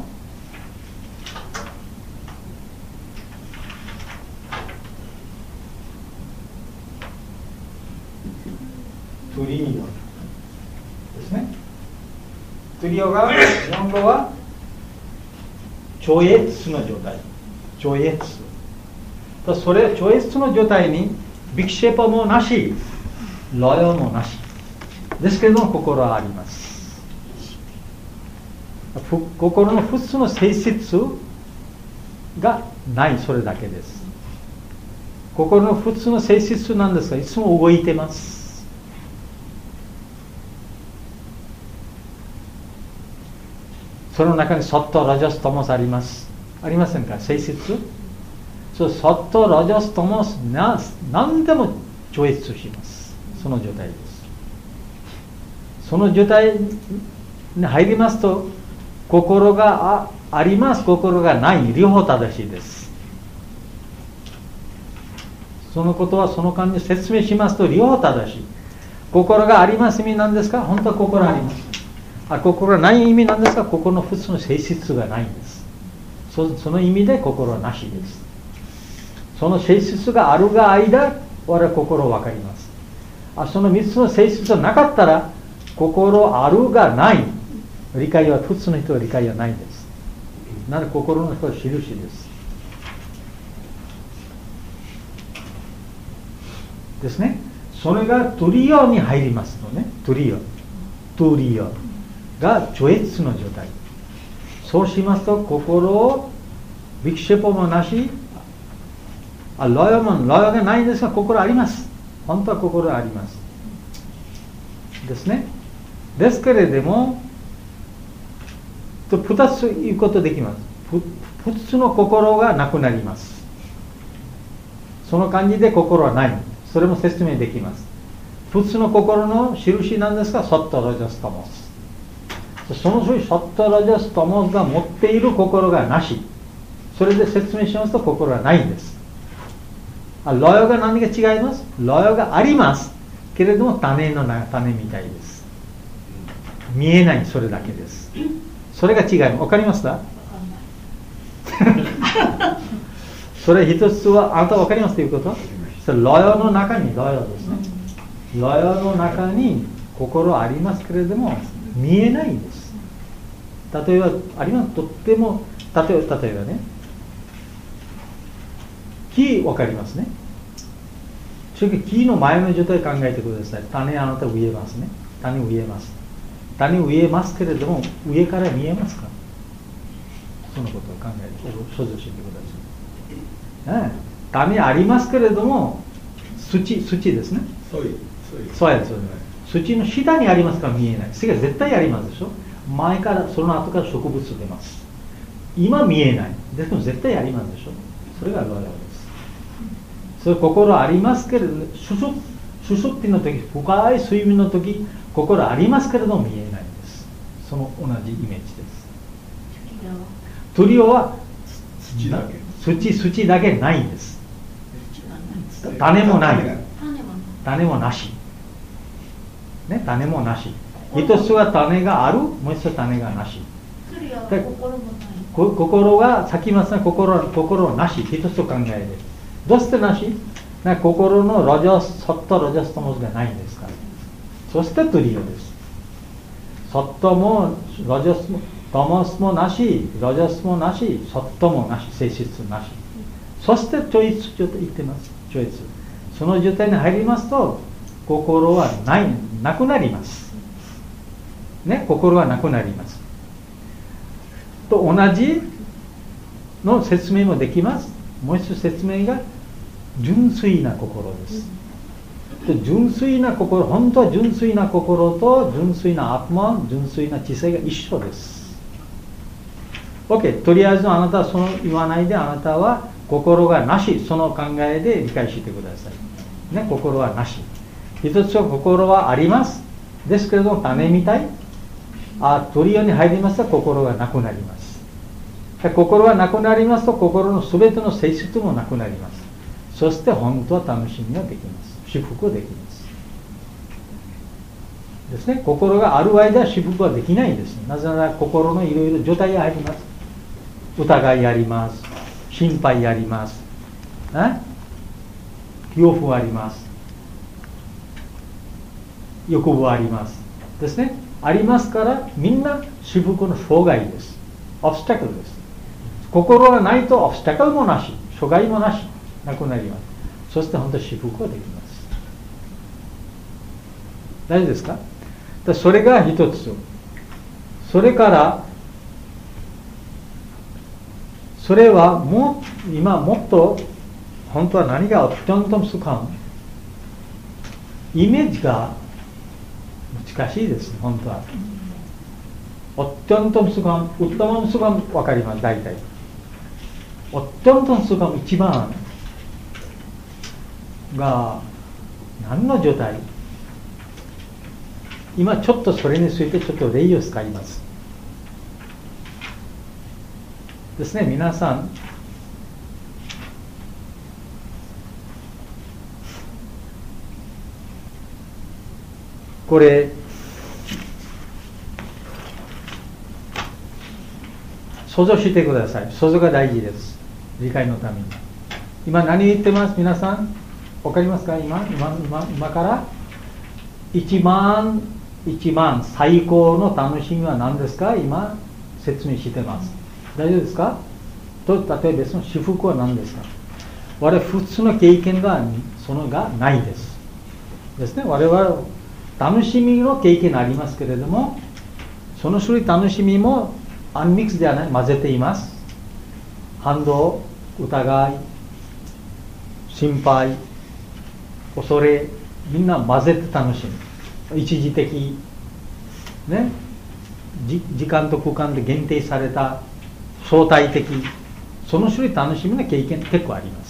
[SPEAKER 1] トゥリヨですね。トゥリヨが日本語は超越の状態。超越と、それ超越の状態にビクシェパもなし、ロヨもなしですけれども、心はあります。心の普通の性質がない、それだけです。心の普通の性質なんですが、いつも動いてます。その中にソット、ラジャス、トモスあります。ありませんか？性質。そう、ソット、ラジャス、トモス、何でも超越します。その状態です。その状態に入りますと、心が あります、心がない、両方正しいです。そのことはその間に説明しますと、両方正しい。心があります意味なんですか？本当は心あります。心がない意味なんですが、心の普通の性質がないんです。その意味で心はなしです。その性質があるが間、我々は心わかります。その3つの性質がなかったら、心あるがない。理解は、普通の人は理解はないんです。なので心の人は印です。ですね。それがトゥリヨに入りますのね。トゥリヨが超越の状態。 そうしますと心をビクシェポもなし、ロヨがないんですが心あります。本当は心ありますですね。ですけれども2つ言うことできます。普通の心がなくなります。その感じで心はない。それも説明できます。普通の心の印なんですが、サッタラジャスタモス。そのサッタラジャスタモスが持っている心がなし。それで説明しますと心はないんです。ロヨが何が違います？ロヨがありますけれども種みたいです。見えない、それだけです。それが違います。わかりますか？それ一つはあなた分かりますということ？それロヨの中に、ロヨですね。ロヨの中に心ありますけれども見えないんです。例えばあります。とっても例えばね、木分かりますね。木の前の状態を考えてください。種あなた植えますね。種植えます。種植えますけれども上から見えますか？そのことを考えて想像してください。種ありますけれども土ですね。そうです。土の下にありますから見えない。それが絶対ありますでしょ。前からその後から植物出ます。今見えない。ですけど絶対ありますでしょ。それがロヨです。そういう心ありますけれども、シュシュっての時、深い睡眠の時、心ありますけれども見えないんです。その同じイメージです。トリオは土だけないんです。種もない。種もなし。ね、種もなし。一つは種がある、もう一つは種がなし。心が咲きますね。心なし。一つと考える。どうしてなし？心のロジャス、ソットロジャストモスがないんですから。そしてトリオです。ソットもロジャスもトモスもなし、ロジャスもなし、ソットもなし、性質なし。そしてチョイスと言ってます。チョイス。その状態に入りますと心はなくなります。ね、心はなくなります。と同じの説明もできます。もう一つ説明が純粋な心です。純粋な心、本当は純粋な心と純粋なアッマン、純粋な知性が一緒です。OK、とりあえずあなたはその言わないで、あなたは心がなし、その考えで理解してください。ね、心はなし。一つは心はあります。ですけれども種みたい。トリオに入りますと心がなくなります。心がなくなりますと心のすべての性質もなくなります。そして本当は楽しみができます。祝福できます。ですね。心がある間は祝福はできないです。なぜなら心のいろいろ状態があります。疑いあります。心配あります。恐怖あります。欲望あります。ですね。ありますからみんな祝福の障害です。オブスタクルです。心がないとオブスタクルもなし、障害もなし、なくなります。そして本当に祝福ができます。大丈夫ですか？それが一つ。それからそれは今もっと本当は何が어त्यන්తం 수강イメージが難しいです。本当は어त्यන්తం 수강、उत्तमam 수강分かります。大体어त्यන්తం 수강一番が何の状態？今ちょっとそれについてちょっと例を使います。ですね、皆さんこれ想像してください。想像が大事です。理解のために。今何言ってます？皆さんわかりますか？今から一番最高の楽しみは何ですか？今説明してます。大丈夫ですか？と例えばその至福は何ですか？我々普通の経験がそのがないです。ですね。我々楽しみの経験ありますけれども、その種類楽しみもアンミックスではない、混ぜています。反動、疑い、心配、恐れ、みんな混ぜて楽しむ。一時的、ね、時間と空間で限定された相対的、その種類楽しみな経験結構あります。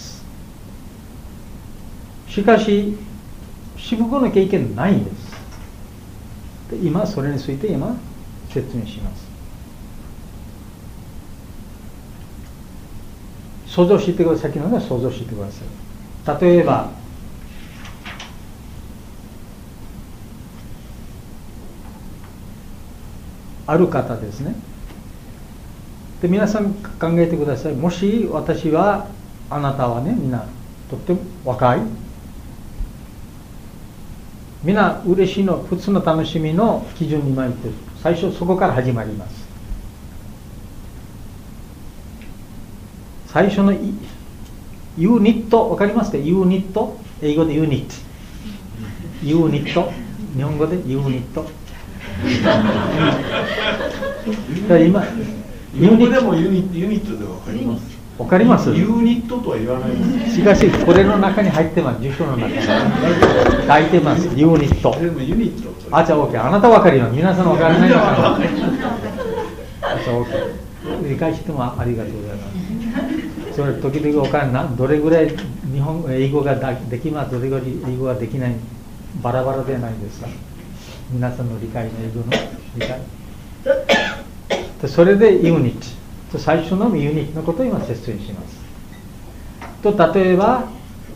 [SPEAKER 1] しかし至福の経験ないんです。で今それについて説明します。想像してください。先ので想像してください。例えばある方ですね。で皆さん考えてください。もし私は、あなたはね、みんなとっても若い、みんな嬉しいの、普通の楽しみの基準に参っている。最初そこから始まります。最初のユニット、わかりますか？ユニット、英語でユニット、ユニット、日本語でユニット。今
[SPEAKER 5] 日本語でもユニットでわかります。
[SPEAKER 1] わかります？
[SPEAKER 5] ユニットとは言わないです。
[SPEAKER 1] しかしこれの中に入ってます。辞書の中に書いてます。ユニット。
[SPEAKER 5] でもユニット。
[SPEAKER 1] あ、じゃあ OK。あなたわかります。皆さんわからないのかな。じゃあ OK。理解してもありがとうございます。それ時々わからない。どれぐらい英語ができます。どれぐらい英語ができない。バラバラではないですか。皆さんの理解の英語の理解。それでユニット。最初のユニットのことを今説明します。と例えば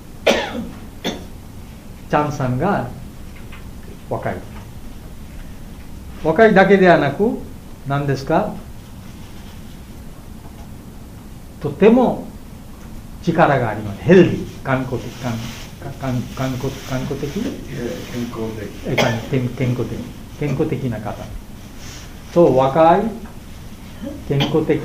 [SPEAKER 1] チャンさんが若いだけではなく何ですか、とても力があります。ヘルディ、健康的な方と、若い健康的、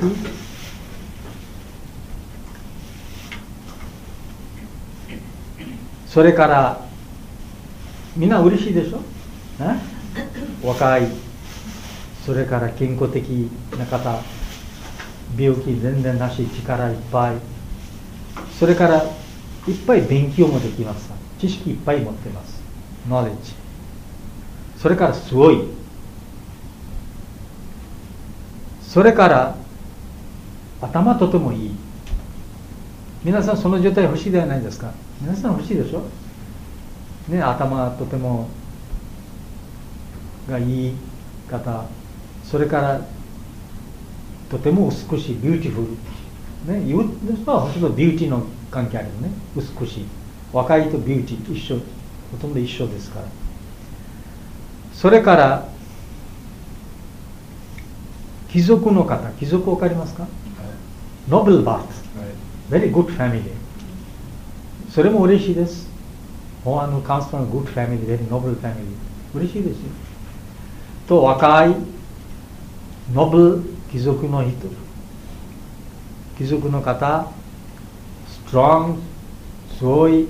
[SPEAKER 1] それからみんな嬉しいでしょ、ね、若い、それから健康的な方、病気全然なし、力いっぱい、それからいっぱい勉強もできます。知識いっぱい持ってます。ノレッジ。それからすごい。それから頭とてもいい。皆さんその状態欲しいではないですか。皆さん欲しいでしょ、ね、頭とてもがいい方、それからとても美しい、ビューティフル、ね、ほとんどビューティーの関係あるよね。美しい、若いとビューティー一緒、ほとんど一緒ですから。それから貴族の方、貴族わかりますか？ノブルバーツ、very good family。それも嬉しいです。ホアンのカンストの good family、very noble family。嬉しいですよ。と、若い、ノブル、貴族の人、貴族の方、strong、強い、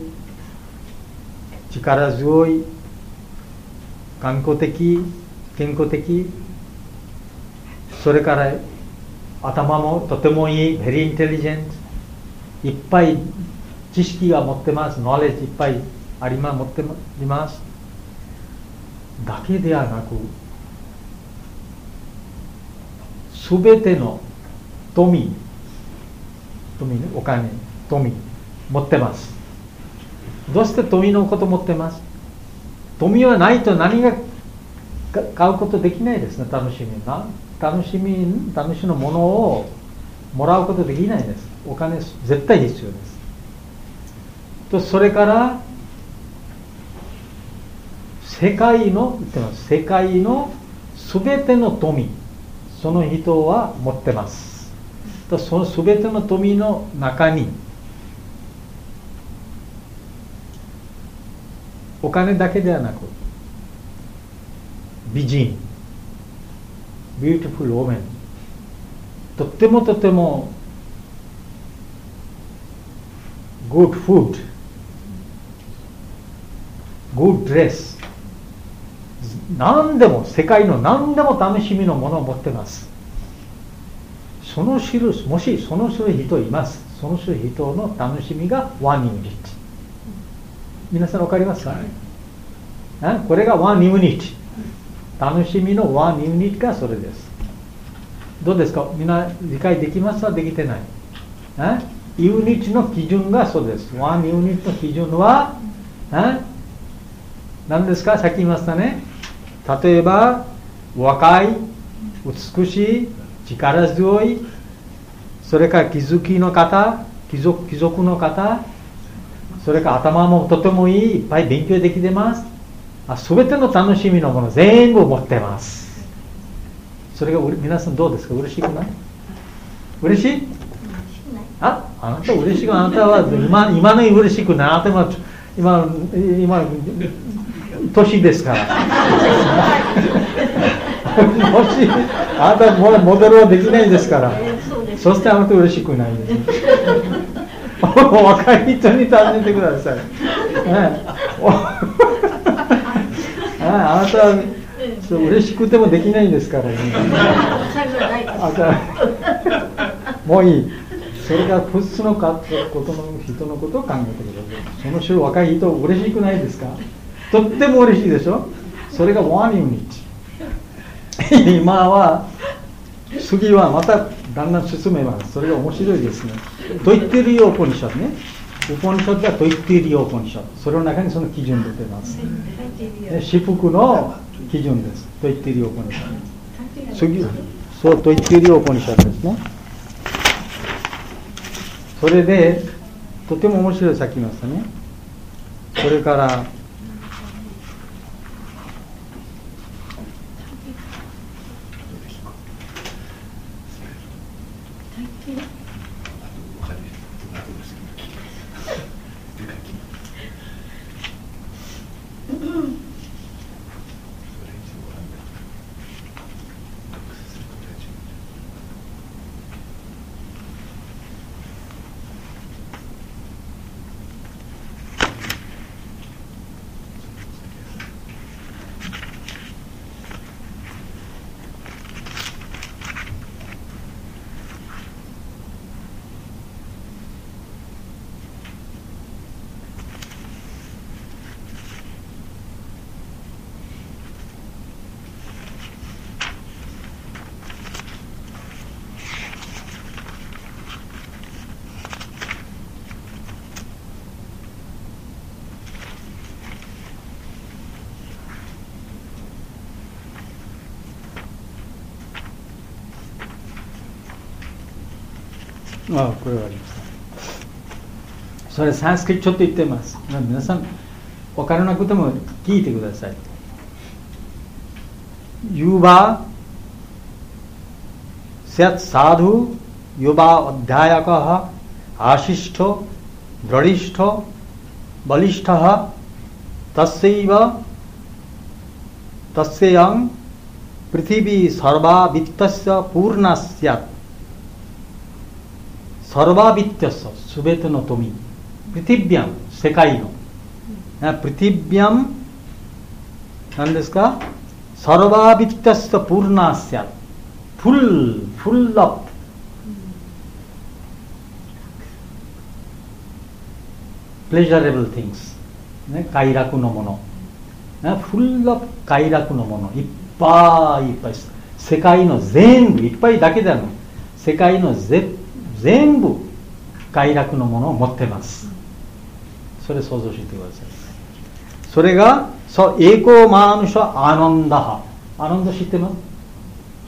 [SPEAKER 1] 力強い、健康的、それから頭もとてもいい、very intelligent、いっぱい知識が持ってます、ノレッジいっぱい持っています。だけではなく、すべての富ね、お金、富持ってます。どうして富のこと持ってます？富はないと何が買うことできないですね。楽しみのものをもらうことできないです。お金絶対必要です。と、それから世界のすべての富、その人は持ってます。と、そのすべての富の中にお金だけではなく、美人、ビューティフルウォーメン、とってもgood food、good dress、何でも世界の何でも楽しみのものを持ってます。 その種類、もしその種類人います。その種類人の楽しみがワンユニット。皆さん分かりますか、これがワンユニット。楽しみのワンユニットがそれです。どうですか、みんな理解できますか、できてない。ユニットの基準がそうです。ワンユニットの基準は何ですか、さっき言いましたね。例えば若い、美しい、力強い、それから気づきの方、貴族の方、それから頭もとてもいい、いっぱい勉強できてます。すべての楽しみのもの全部持ってます。それが皆さんどうですか、嬉しくない？嬉しい？あなた嬉しく、あなたは今の嬉しくない。あなたは今年ですからもしあなたもモデルはできないですから、そしてあなた嬉しくないです若い人に尋ねてください、あなたは嬉しくてもできないんですから、もういい。それが普通のことの人のことを考えてください。その種若い人嬉しくないですか？とっても嬉しいでしょ。それがワンユニット。今は次はまただんだん進めます。それが面白いですね。トイッティリオーポニシャッドね。ウポニシャッドがトイッティリオーポニシャッド。それの中にその基準出てます。至福の基準です。トイッティリオーポニシャッド。次、そうトイッティリオーポニシャッドですね。それでとても面白い、さっき言いましたね。それからこれはあります。それサンスクリットちょっと言ってます。皆さん分からなくても聞いてください。ユバセツサドゥユバアダヤカハアシシトドリシトバリシタハタセイバタセヤンプリティビサルバビッタスヤプーナスヤサルバビッタスすべての富、プリティビアン世界のプリティビアン何ですか、サルバビッタスとプーナスヤフルアッププレジャレブルティングス、快楽のもの、フルアップ快楽のものいっぱいいっぱい、世界の全部いっぱいだけではない、世界の全部快楽のものを持ってます。それ想像してください。それがエコマーヌシャアナンダハ、アナンダ知ってます？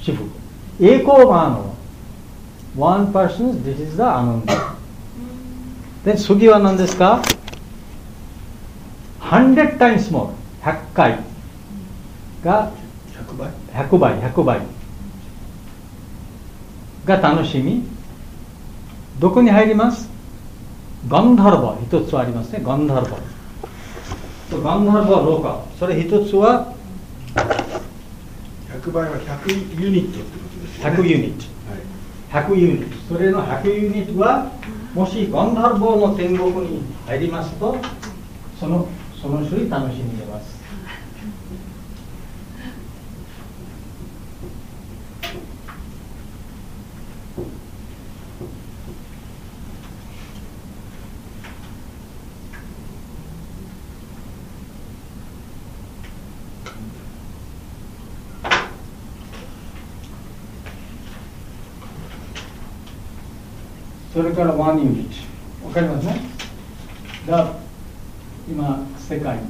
[SPEAKER 1] シフエコマーヌ one person, this is the アナンダ。で次は何ですか？ 100 times more 100回が100倍が楽しみ。どこに入ります？ガンダルバ一つありますね。ガンダルバ廊下、それ一つは
[SPEAKER 5] 100倍は100ユニットってことですね。
[SPEAKER 1] 100ユニット、100ユニット、それの100ユニットはもしガンダルバの天国に入りますとその種類楽しみます。 それから1ユニット。わかりますね。今、世界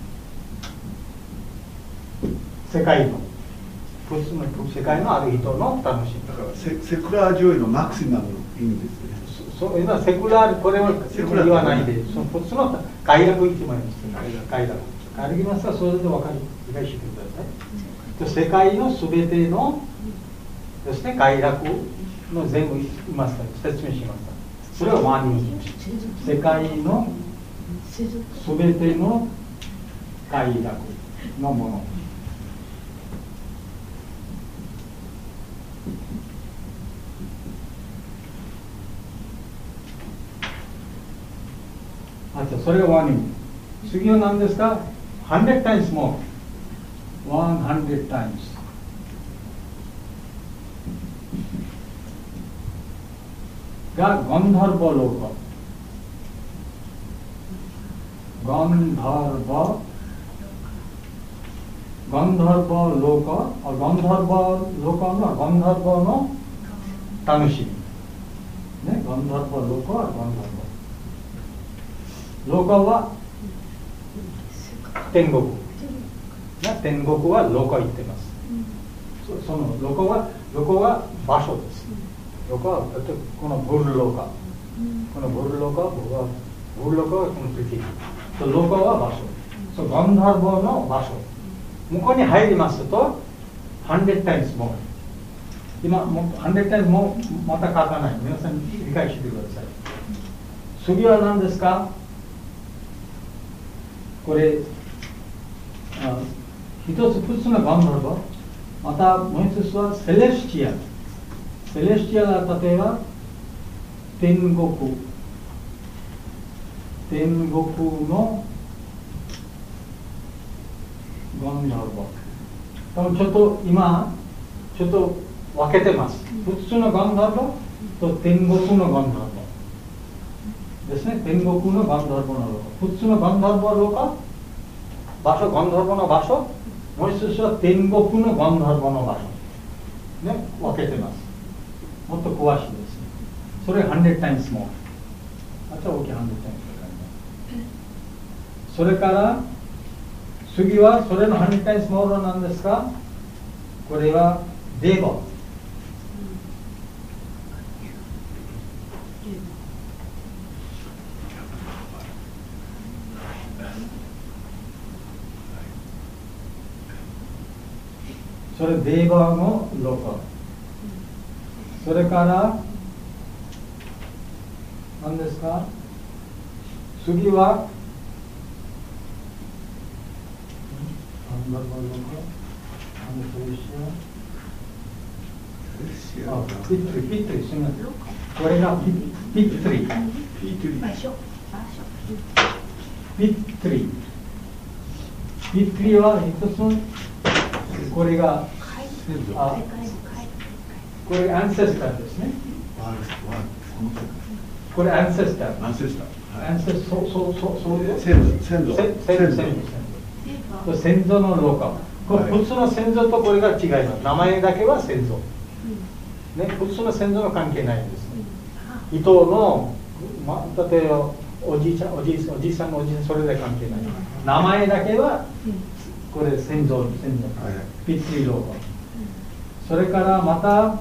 [SPEAKER 1] の、世界のある人の楽しみ。
[SPEAKER 2] だからセクラージョイのマクシマムの意味ですね。
[SPEAKER 1] 今セクラー、これは言わないで、その快楽言ってもらいます。快楽。ありますか、それで理解してください。世界のすべてのですね、快楽の全部言いますか、説明しますか。それはワンユニット。世界のすべての快楽のもの。それがワンユニット。次は何ですか？ 100 times more。100 times。がガンダルバローカ。ガンダルバローカ、ガンダルバの楽しみ。ね、ガンダルバローカはガンダルバ。ローカは天国。天国はロカ言ってます。そのロカは場所です。ロカはこのブルロカ。このブルロカはこのプリティ。ロカは場所。ガンダルバの場所。向こうに入りますと、100 times more。今、100 times more また書かない。皆さん理解してください。次は何ですか？これ、一つ普通のガンダルバ、またもう一つはセレスティアル。セレスティアルは例えば、天国のガンダルバ。多分ちょっと今、ちょっと分けてます。普通のガンダルバと天国のガンダルバ。ですね、天国のガンダルバのローカ。普通のガンダルバローカ、場所、ガンダルバの場所、もう一つは天国のガンダルバの場所。ね、分けてます。もっと詳しいですね。それ100 times more。あとは大きい100 times。それから次はそれの100 times more なんですか？これはデーバ。それデーバーのロカ。それから何ですか？次はピットリ、すみません。これがピットリ。ピットリは一つ、これがこれアンセスターですね。これアンセスター。先祖の廊下。これ普通の先祖とこれが違います。名前だけは先祖。ね、普通の先祖の関係ないんです。伊藤の、例えばおじいさん、それで関係ない。名前だけはこれ先祖、ピッツリ廊下。それからまた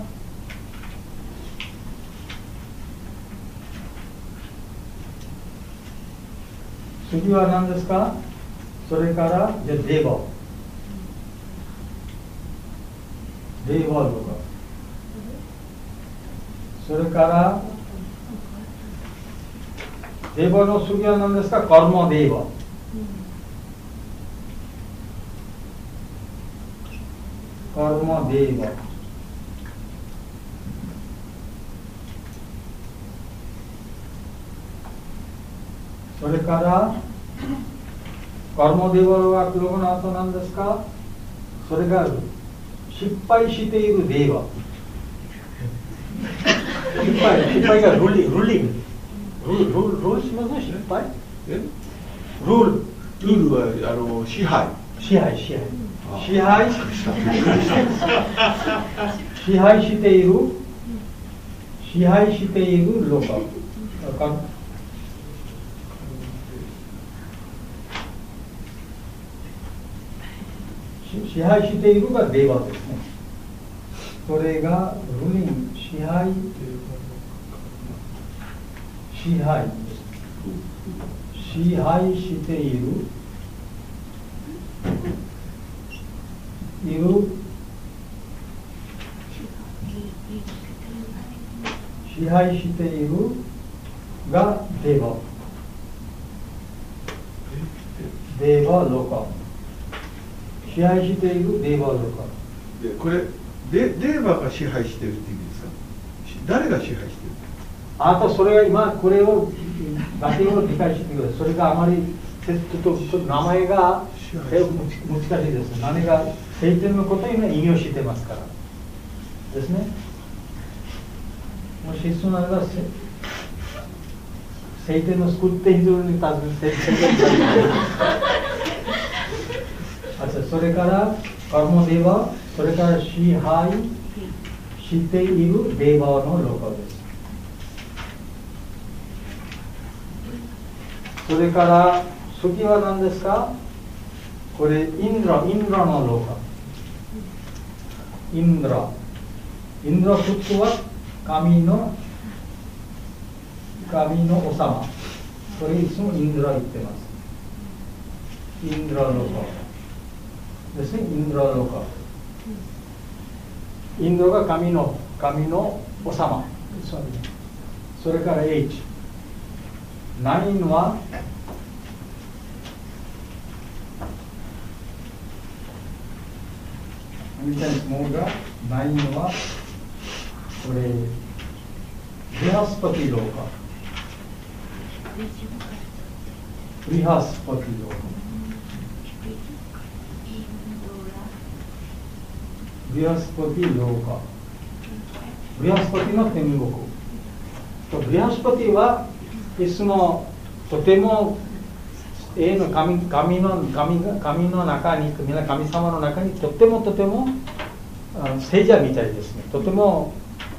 [SPEAKER 1] 次は何ですか？それからじゃデーバ廊下。それからデーバの次は何ですか？カルマデーバ。カルマデーバ。それからカルマデーバが来るの後なんですか？それが失敗しているデーバ。失敗がルールしますね、失敗。
[SPEAKER 2] ルールは支配。
[SPEAKER 1] 支配しているロカ。支配しているがデーバですね。それがルリン、支配している支配しているがデーバロカ。支配しているデーバロカ。
[SPEAKER 5] でこれデーバが支配してるって意味ですか？誰が支配してる？
[SPEAKER 1] あなたそれが今これをだけを理解してください。それがあまりちょっと名前が難しいです。何が聖典のことを今引用してますからですね。もし必要なら聖典の作っている人に尋ねてそれからカルモデーバ、それから支配しているデーバのロカです。それから次は何ですか？これインドラのロカ。インドラ普通は神の王様。それいつもインドラ言ってます。インドラロカですね。インドラロカ。インドが神の王様。それから H。9はみたいなものが9はこれブリハスパティローカ。ブリハスパティローカ。ブリハスパティローカ。ブリハスパティの天国。ブリハスパティはいつもとても神の中に、神様の中にとても聖者みたいですね。とても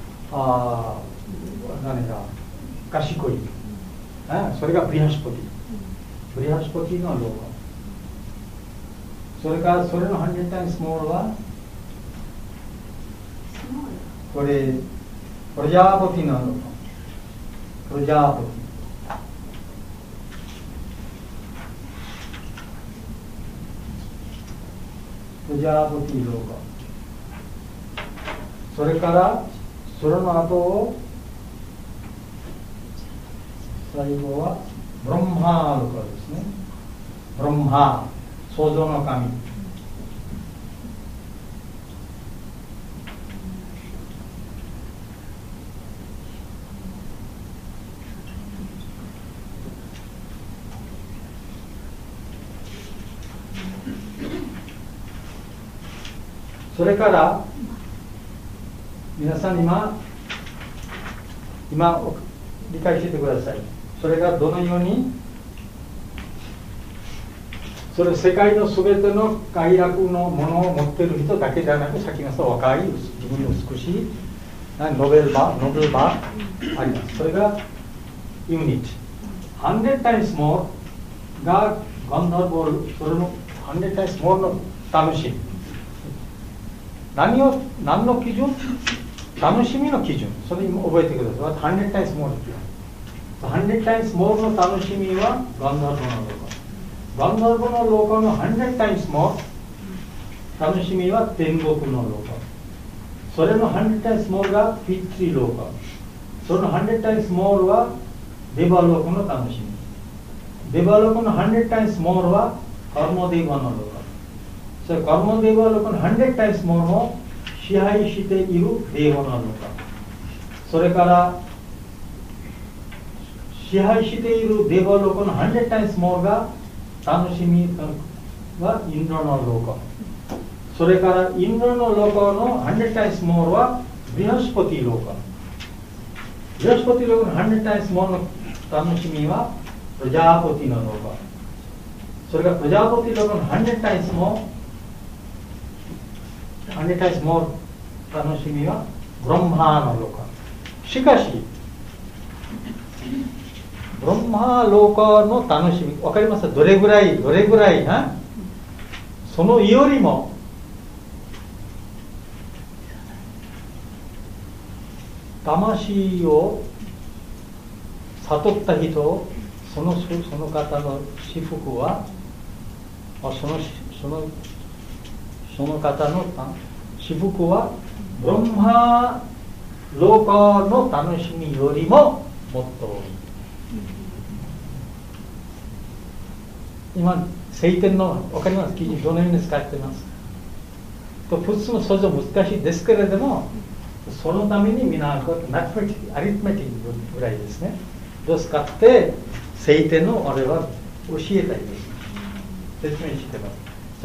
[SPEAKER 1] 賢い。それがブリハスポティ。ブリハスポティのローカ。それからそれの100 times moreはこれプロジャーポティのローカ。プロジャーポティ。プロジャーポティローカ。それからそれの後を最後はブランマーロカですね。ブランマー、創造の神。それから皆さん今理解してください。それがどのようにそれ世界のすべての快楽のものを持っている人だけではなく、先が若い自分の美しいノベルバーあります。それがユニット100 times more がガンダーボール、それの100 times more の楽しみ。何の基準？楽しみの基準。それを覚えてください。100 times more 100 times more の楽しみはガンダーボのローカ。ガンダーボのローカの100 times more 楽しみは天国のローカ。それの100 times more がピッチローカ。その100 times more はデバローカの楽しみ。デバローカの100 times more はカルモデバのローカ。それカルモデバローカの100 times more を支配しているデーバのローカ。それから支配しているデーバローカの100 times more が楽しみはインドのローカ。それからインドのローカの100 times more はブリハスポティローカ。ブリハスポティローカの100 times more の楽しみはプロジャーポティのローカ。 それがプジャーポティローカの100 times more 100 times more 楽しみはブランマーのローカ。しかしブランマーローカの楽しみ、わかりますか？どれぐらいな、そのよりも魂を悟った人、その方の私福は、その方の私福はブランマーローカの楽しみよりももっと多い。今聖典の分かります記事どのように使ってますと、普通の想像難しいですけれども、そのために皆アリスメティックぐらいですねを使って聖典のあれは教えたいです。説明してます。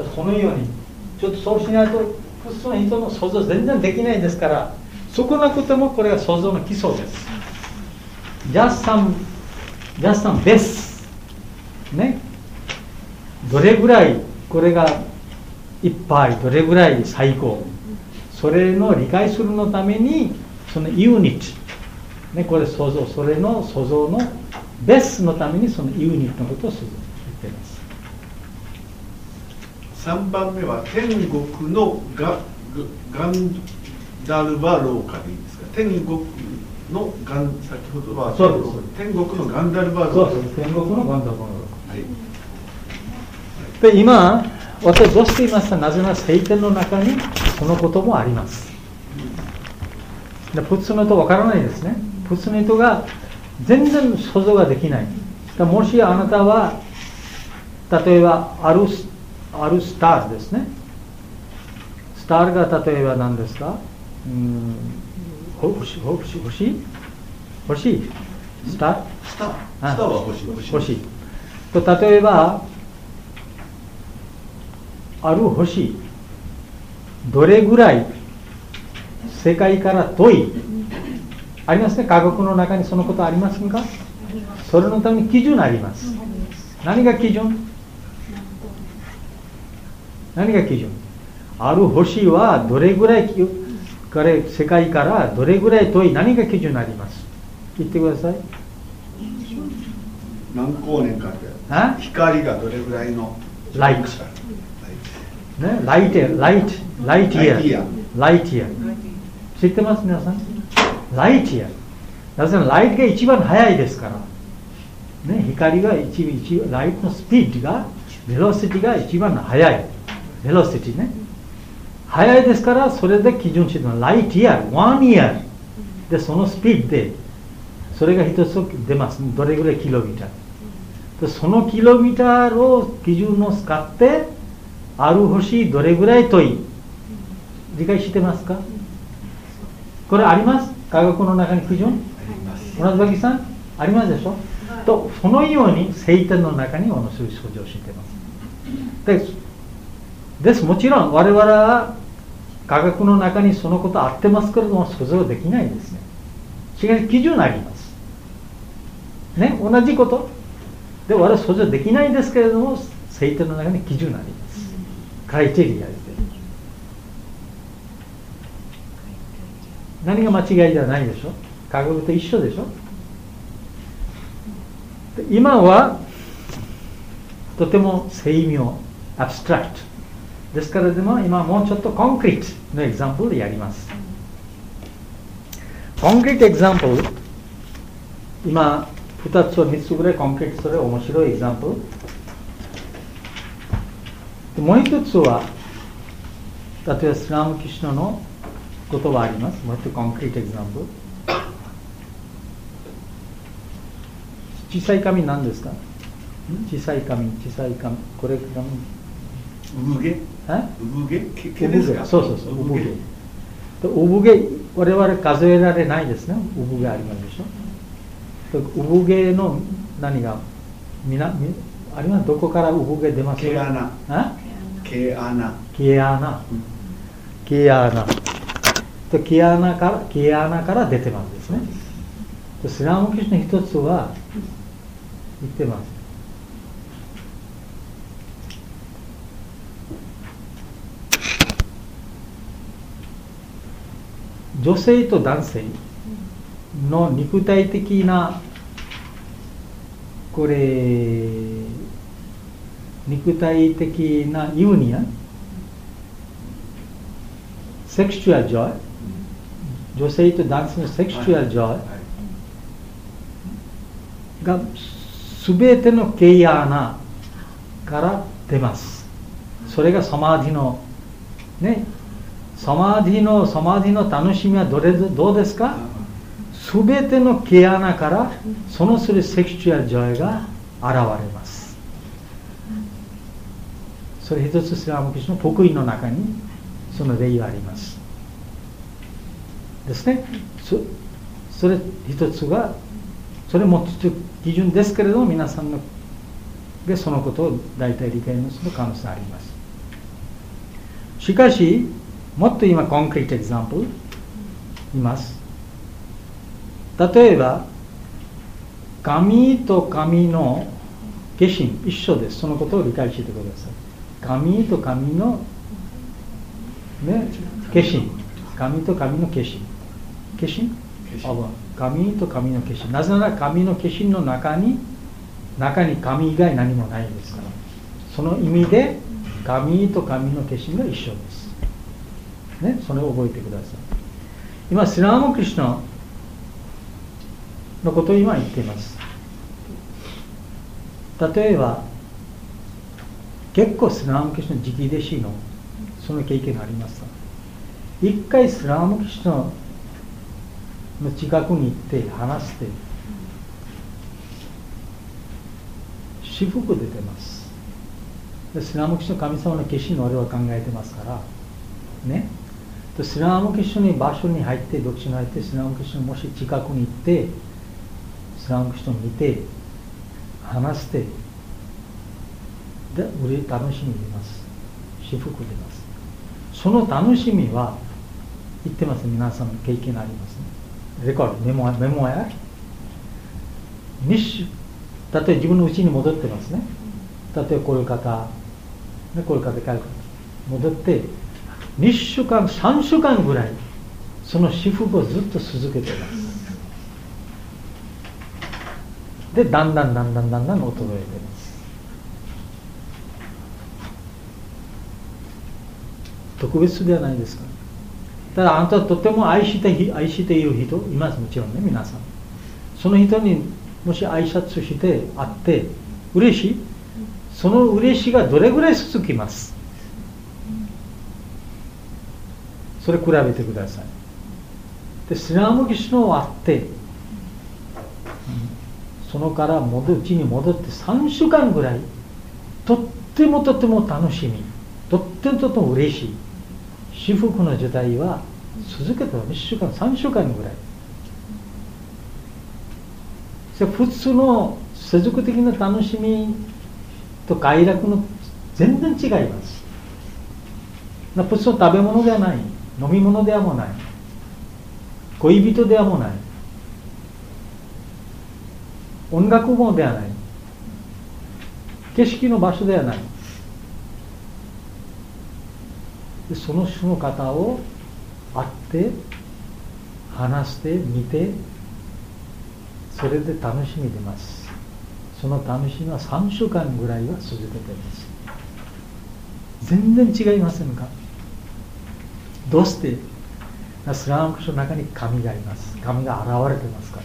[SPEAKER 1] そのようにちょっとそうしないと普通の人の想像全然できないですから、少なくてもこれが想像の基礎です。just some base ね、どれぐらいこれがいっぱい、どれぐらい最高、それの理解するのためにそのユニット、ね、これ想像、それの想像のベースのためにそのユニットのことを言っています。
[SPEAKER 5] 3番目は天国のガンダルバローカでいいですか？天国の先ほどは
[SPEAKER 1] そうです。
[SPEAKER 5] 天国のガンダルバローカ。
[SPEAKER 1] そうです。天国のガンダルバローカ。はい。で今私どうしていました？なぜなら聖典の中にそのこともあります。で普通の人わからないですね。普通の人が全然想像ができない。もしあなたは例えばあるスターですね。スターが例えば何ですか？星スター
[SPEAKER 5] は
[SPEAKER 1] 星と、例えばある星どれぐらい世界から遠いありますね。科学の中にそのことありませんか？それのために基準あります。何が基準？ある星はどれぐらい世界からどれぐらい遠い、何が基準あります？言ってください。
[SPEAKER 2] 何光年かって光がどれぐらいの
[SPEAKER 1] ライト、ね、ライトイヤー知ってます皆さん？ライトイヤー、なぜならライトが一番速いですから、ね、光がライトのスピードがベロシティが一番速い、ベロシティね速いですから、それで基準してるのはライトイヤー、1イヤーで、そのスピードでそれが一つ出ます。どれぐらいキロミターで、そのキロミターを基準を使ってある星どれぐらい遠い、理解してますか？これあります？科学の中に基準同じわけさんありますでしょ、とそのように聖典の中にものすごい想像していますです。もちろん我々は科学の中にそのことあってますけれども想像できないですね。しかし基準ありますね、同じことで我々想像できないですけれども聖典の中に基準あります。クライテリアで何が間違いじゃないでしょ。科学と一緒でしょ。今はとても精妙、アブストラクトですから、でも今もうちょっとコンクリートのエグザンプルでやります。コンクリートエグザンプル、今2つを3つぐらいコンクリートする面白いエグザンプル。もう一つは例えばスラムキシュナの言葉あります。もう一つコンクリートエグザンプル。小さい紙何ですか？小さい紙、これ紙
[SPEAKER 5] 産毛？毛ですか？
[SPEAKER 1] そう、産毛。産毛、我々数えられないですね。産毛ありますでしょ。産毛の何があります？どこから産毛出ますか？
[SPEAKER 2] 毛穴。
[SPEAKER 1] 毛穴から出てますですね。スラムキシュの一つは言ってます。 女性と男性の肉体的なこれ肉体的なユニアン、セクシュアルジョイ、女性と男性のセクシュアルジョイが全てのケイアーナから出ます。それがサマディのね、サマディの楽しみはどうですか？全てのケイアーナからそのするセクシュアルジョイが現れます。それ一つスリラムキシュの福音の中にその例がありますですね。それ一つがそれも基準ですけれども、皆さんのでそのことを大体理解する可能性があります。しかしもっと今コンクリートエグザンプルいます。例えば神と神の化身一緒です。そのことを理解してください。神と神の、ね、化身、神と神の化身、神と神の化身。なぜなら神の化身の中に神以外何もないですから。その意味で神と神の化身が一緒です、ね、それを覚えてください。今スリラムクリシュナのことを今言っています。例えば結構スリラムクリシュナ直弟子のその経験がありました。一回スリラムクリシュナの近くに行って話して私服出てます。でスリラムクリシュナ神様の化身の俺は考えてますからね。でスリラムクリシュナの場所に入って読書に入ってスリラムクリシュナもし近くに行ってスリラムクリシュナを見て話してで楽しみ出ます。私服出ます。その楽しみは言ってます。皆さんの経験ありますね。レコードメモや例えば自分の家に戻ってますね。例えばこういう方こういう方帰る方戻って2週間3週間ぐらいその私服をずっと続けてます。でだんだん衰えてます。特別ではないですか。ただあなたはとても愛している人います。もちろんね、皆さんその人にもし挨拶して会って嬉しい。その嬉しいがどれぐらい続きます。それ比べてください。でスリラムキシュナを会ってそのからうちに戻って3週間ぐらいとっても楽しみ、とっても嬉しい至福の時代は続けて1週間3週間ぐらい。普通の世俗的な楽しみと快楽の全然違います。普通の食べ物ではない、飲み物ではもない、恋人ではもない、音楽もではない、景色の場所ではない。でその種の方を会って話して見てそれで楽しみ出ます。その楽しみは3週間ぐらいは続けています。全然違いませんか。どうしてスリラムクリシュナの中に神がいます。神が現れてますから。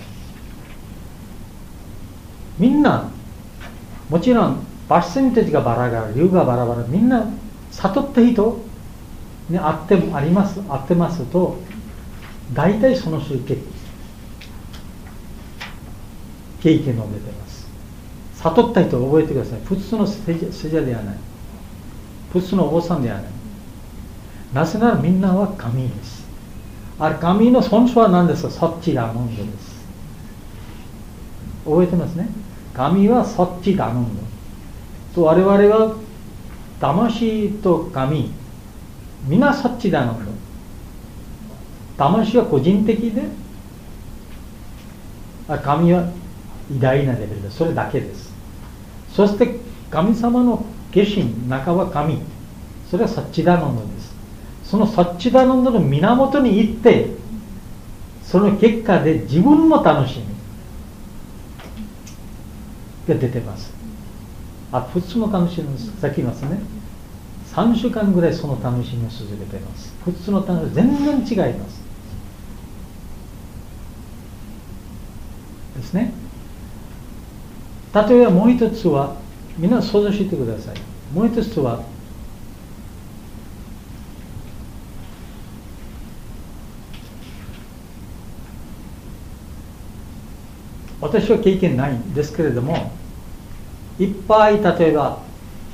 [SPEAKER 1] みんなもちろんパーセンテージがバラバラ、理由がバラバラ、みんな悟った人に会ってますと大体その種経験を述べています。悟った人を覚えてください。普通の聖者ではない、普通のお坊さんではない。なぜならみんなは神です。神の本性は何ですか。サッチダアナンドです。覚えてますね。神はサッチダアナンドと我々は魂と神皆サッチダアナンド。魂は個人的で神は偉大なレベルです。それだけです。そして神様の化身中は神、それはサッチダアナンドです。そのサッチダアナンドの源に行ってその結果で自分の楽しみが出てます。普通の楽しみ、さっき言いますね、3週間ぐらいその楽しみを続けています。普通の楽しみ全然違います。ですね。例えばもう一つは、みんな想像してください。もう一つは、私は経験ないんですけれども、いっぱい例えば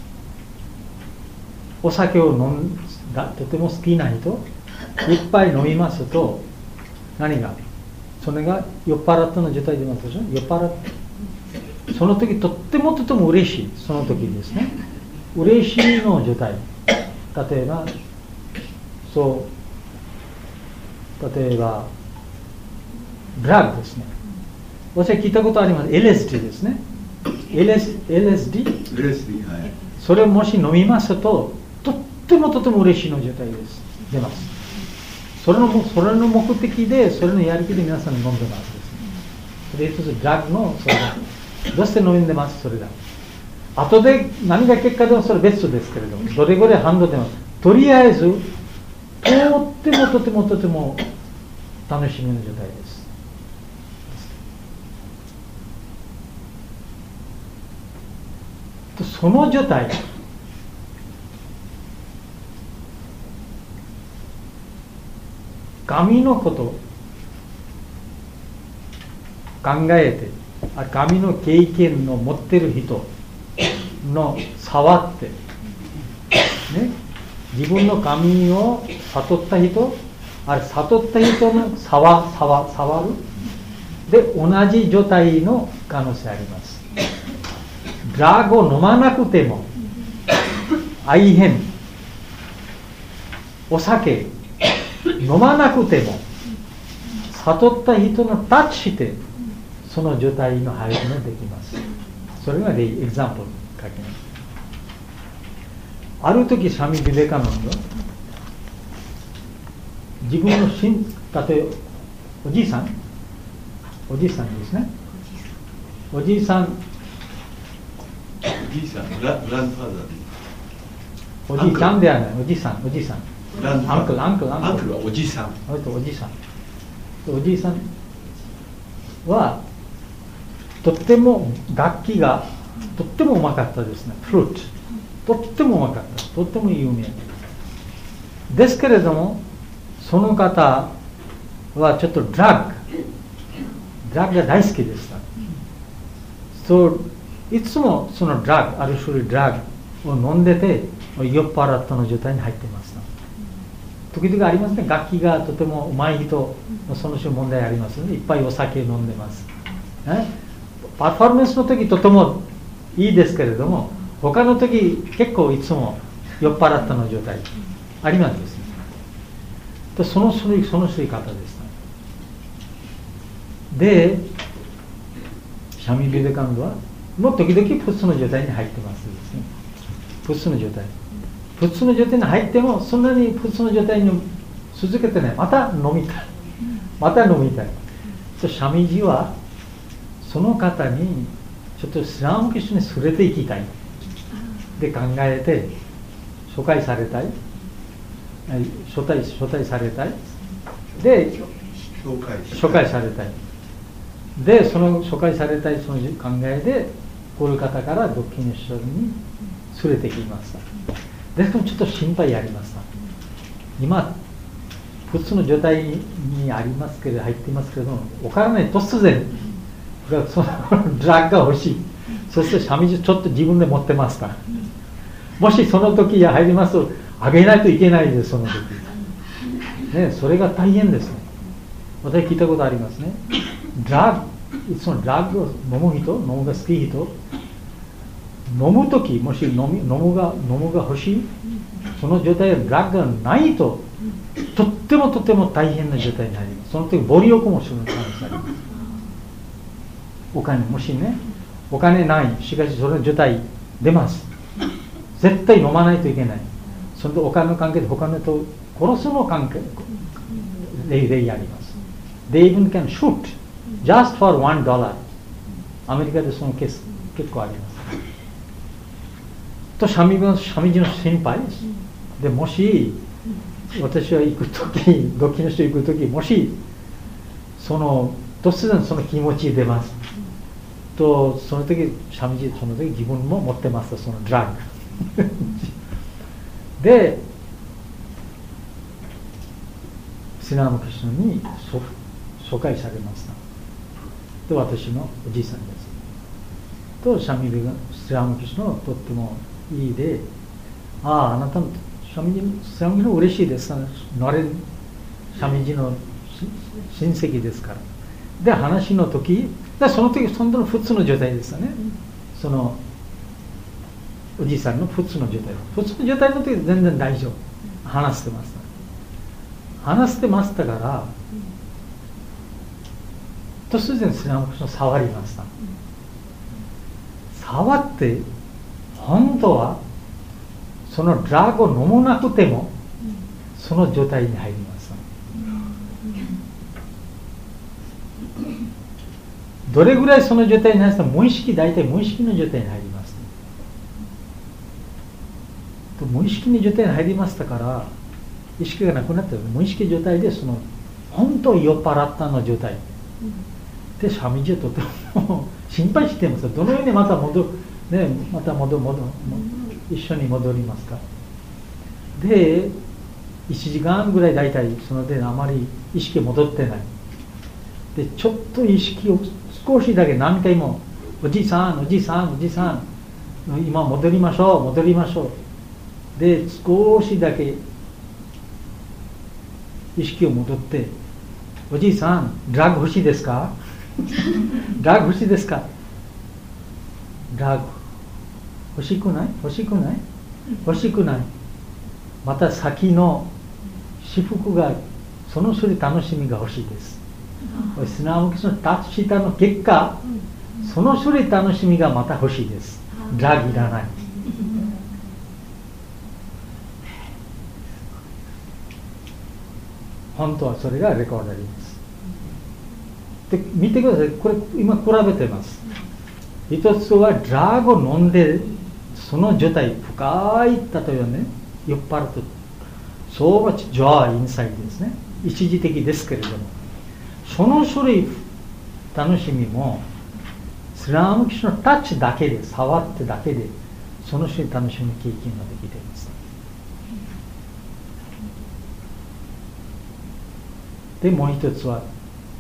[SPEAKER 1] お酒を飲んだとても好きな人いっぱい飲みますと、何がそれが酔っ払ったの状態でますでしょ。酔っ払ってその時とっても嬉しい、その時ですね、嬉しいの状態。例えば例えばドラッグですね。私は聞いたことあります。LSD ですね。LSD、
[SPEAKER 2] はい、
[SPEAKER 1] それをもし飲みますと、とっても嬉しいの状態です。出ます。それの目的で、それのやる気で皆さん飲んでますですね。それ一つ、ドラッグの、それがどうして飲んでます、それが。後で何が結果でもそれ別ですけれども、どれぐらい反応でも、とりあえず、とっても楽しみの状態です。その状態、神のことを考えて、神の経験を持っている人の触って、ね、自分の神を悟った人、悟った人の触るで同じ状態の可能性あります。ドラッグを飲まなくても、愛変、お酒飲まなくても、悟った人のタッチしてその状態の入りができます。それがエグザンプル書きます。ある時スワミ・ヴィベカナンド、自分の例えばおじいさんですね。おじいさん
[SPEAKER 5] グランドファーザー。
[SPEAKER 1] おじいちゃんではない、おじさん。アンクル
[SPEAKER 5] はおじいさん。
[SPEAKER 1] おじいさんはとっても楽器がとってもうまかったですね。フルートとってもうまかった、とっても有名ですけれども、その方はちょっとドラッグが大好きでした。いつもそのドラッグ、ある種類ドラッグを飲んでて酔っ払ったの状態に入ってました。時々ありますね。楽器がとても上手い人のその種問題ありますので、いっぱいお酒飲んでます。パフォーマンスの時とてもいいですけれども、他の時結構いつも酔っ払ったの状態ありますですね。その種類方でした。で、スワミ・ヴィベカナンドはもう時々普通の状態に入ってますですね。普通の状態に入っても、そんなに普通の状態に続けてない。また飲みたい。スワミジはその方にちょっとスラムキシュに連れて行きたいで考えて、紹介されたいで紹介されたいで、その紹介されたいその考えでこの方からドッキンの人に連れてきました。ですからちょっと心配ありました。今普通の状態にありますけど、入っていますけれども、おからない突然そのドラッグが欲しい。そしてスワミジちょっと自分で持ってました。もしその時入りますとあげないといけないです。その時ね、それが大変ですね。私聞いたことありますね。いつもドラッグを飲むが好き人、飲む時もし飲むが欲しい、その状態でドラッグがないととっても大変な状態になります。その時暴力もする可能性あります。お金ない、しかしその状態出ます。絶対飲まないといけない。そのお金の関係で他の人を殺すの関係例あります。 they even can shoot just for $1。アメリカでそのケース結構あります。と三味人の心配です。でもし私は行くとき、ご近所行くとき、もしその突然その気持ち出ますと、その時三味人その時自分も持ってます、そのドラッグでスリラムクリシュナに疎開されました。で私のおじいさんですとスリラムクリシュナはとってもいいで、あなたのスリラムクリシュナ嬉しいです、乗れる三味人の親戚ですから。で話の時でその時その普通の状態でしたね、そのおじいさんの普通の状態の時全然大丈夫、話してましたから突然スリラムクリシュナ触りました。触って本当はそのドラッグを飲まなくてもその状態に入りました。どれぐらいその状態に入りますか、大体無意識の状態に入ります。無意識の状態に入りましたから意識がなくなって無意識状態でその本当に酔っ払ったの状態で三味人はとても心配してます。どのようにまた一緒に戻りますか。で1時間ぐらい大体そのであまり意識戻ってない。でちょっと意識を少しだけ何回もおじさん今戻りましょうで少しだけ意識を戻って、おじいさんドラッグ欲しいですかドラッグ欲しいですか、ドラッグ欲しくないまた先の至福がその種類楽しみが欲しいです。スリラムクリシュナのタッチしたの結果その種類楽しみがまた欲しいです。ドラッグいらない。本当はそれがレコードあります。で見てください、これ今比べてます。一つはドラッグを飲んでその状態、深い例えばね酔っ払うとそうはジョイインサイドですね、一時的ですけれども、その種類楽しみもスリラムクリシュナのタッチだけで触ってだけでその種類楽しみ経験ができています。でもう一つは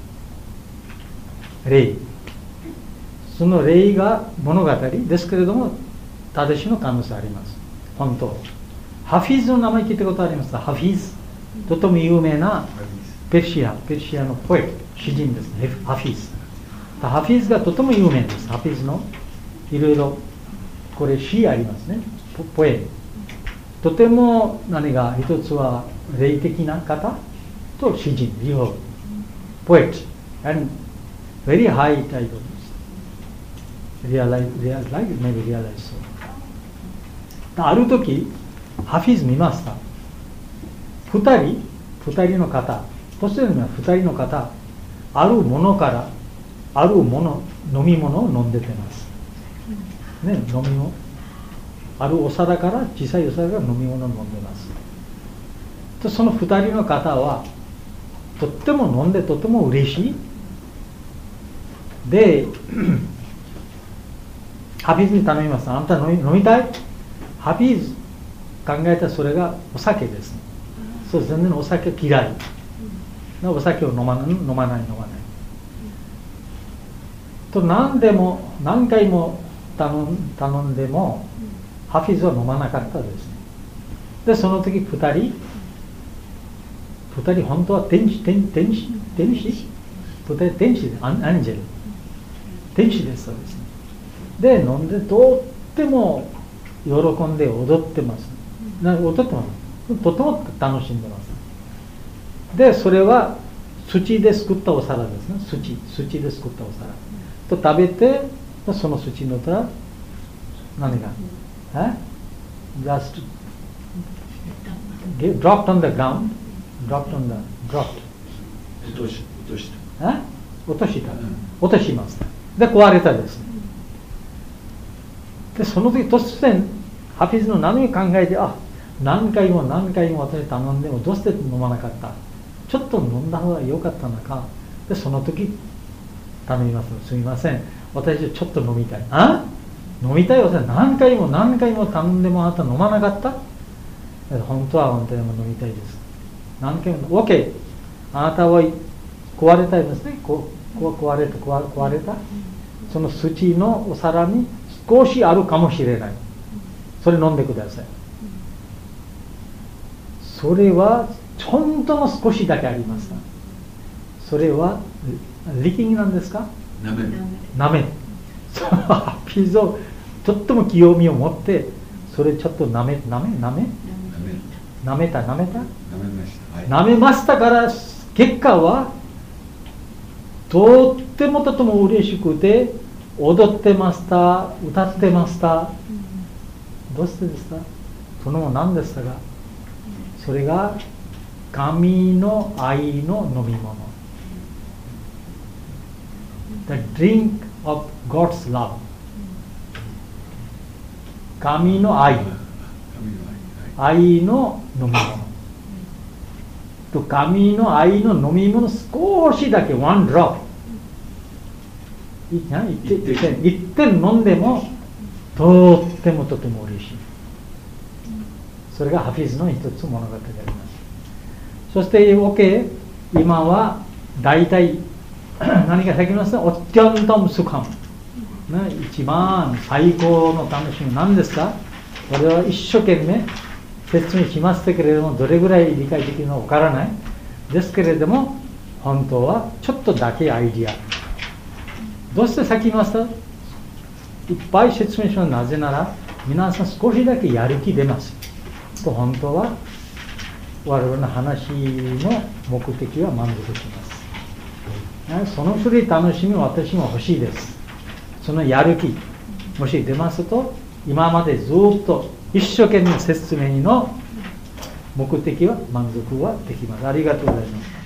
[SPEAKER 1] 霊、その霊が物語ですけれども正しいの可能性あります。本当ハフィズの名前聞いたことありますか。ハフィズとても有名なペルシアのポエト詩人ですね。ハフィズがとても有名です。ハフィズのいろいろこれ詩ありますね、ポエとても何が一つは霊的な方と詩人、両ポエト and very high title realize maybe realize so。 ある時ハフィズ見ました。二人の方、突然2人の方、あるものからあるもの飲み物を飲んでてます、ね、飲み物あるお皿から小さいお皿から飲み物を飲んでます。とその2人の方はとっても飲んでとっても嬉しいでハフィズに頼みます。あんた飲みたい？ハフィズ考えたそれがお酒です。そう全然お酒嫌い。お酒を飲まないと何回も頼んでもハフィズは飲まなかったですね。でその時2人本当は天使アンジェル天使です。そうですね。で飲んでとっても喜んで踊ってます。とても楽しんでます。でそれは土で作ったお皿ですね。土で作ったお皿と食べて、その土の皿何がjust dropped on the ground, dropped 落とします。で壊れたですね。でその時突然ハフィズの何を考えて、何回も私頼んでもどうして飲まなかった、ちょっと飲んだ方が良かったのか。でその時頼みます。すみません、私ちょっと飲みたい。飲みたい。私何回も頼んでもあなた飲まなかった。本当は飲みたいです。何回も OK。 あなたは壊れたいですね。壊れたその土のお皿に少しあるかもしれない。それ飲んでください。それは本当の少しだけありました。それはリキングなんですか？なめ。ハッピーズをとっても清みを持って、それちょっとなめましたから、結果はとっても嬉しくて、踊ってました、歌ってました。どうしてですか？そのも何でしたか？それが神の愛の飲み物。The drink of God's love。神の愛の飲み物と、神の愛の飲み物少しだけ、one drop、一点飲んでもとっても嬉しい。それがハフィズの一つ物語であります。そして OK、 今は大体何か先ますか？おっちゃんともすかん、一番最高の楽しみ何ですか？これは一生懸命説明しましたけれども、どれぐらい理解できるのかわからないですけれども、本当はちょっとだけアイディア。どうしてさっき言いました？いっぱい説明します。なぜなら皆さん少しだけやる気出ますと、本当は我々の話の目的は満足します。その種類楽しみ私も欲しいです。そのやる気もし出ますと、今までずっと一生懸命説明の目的は満足はできます。ありがとうございます。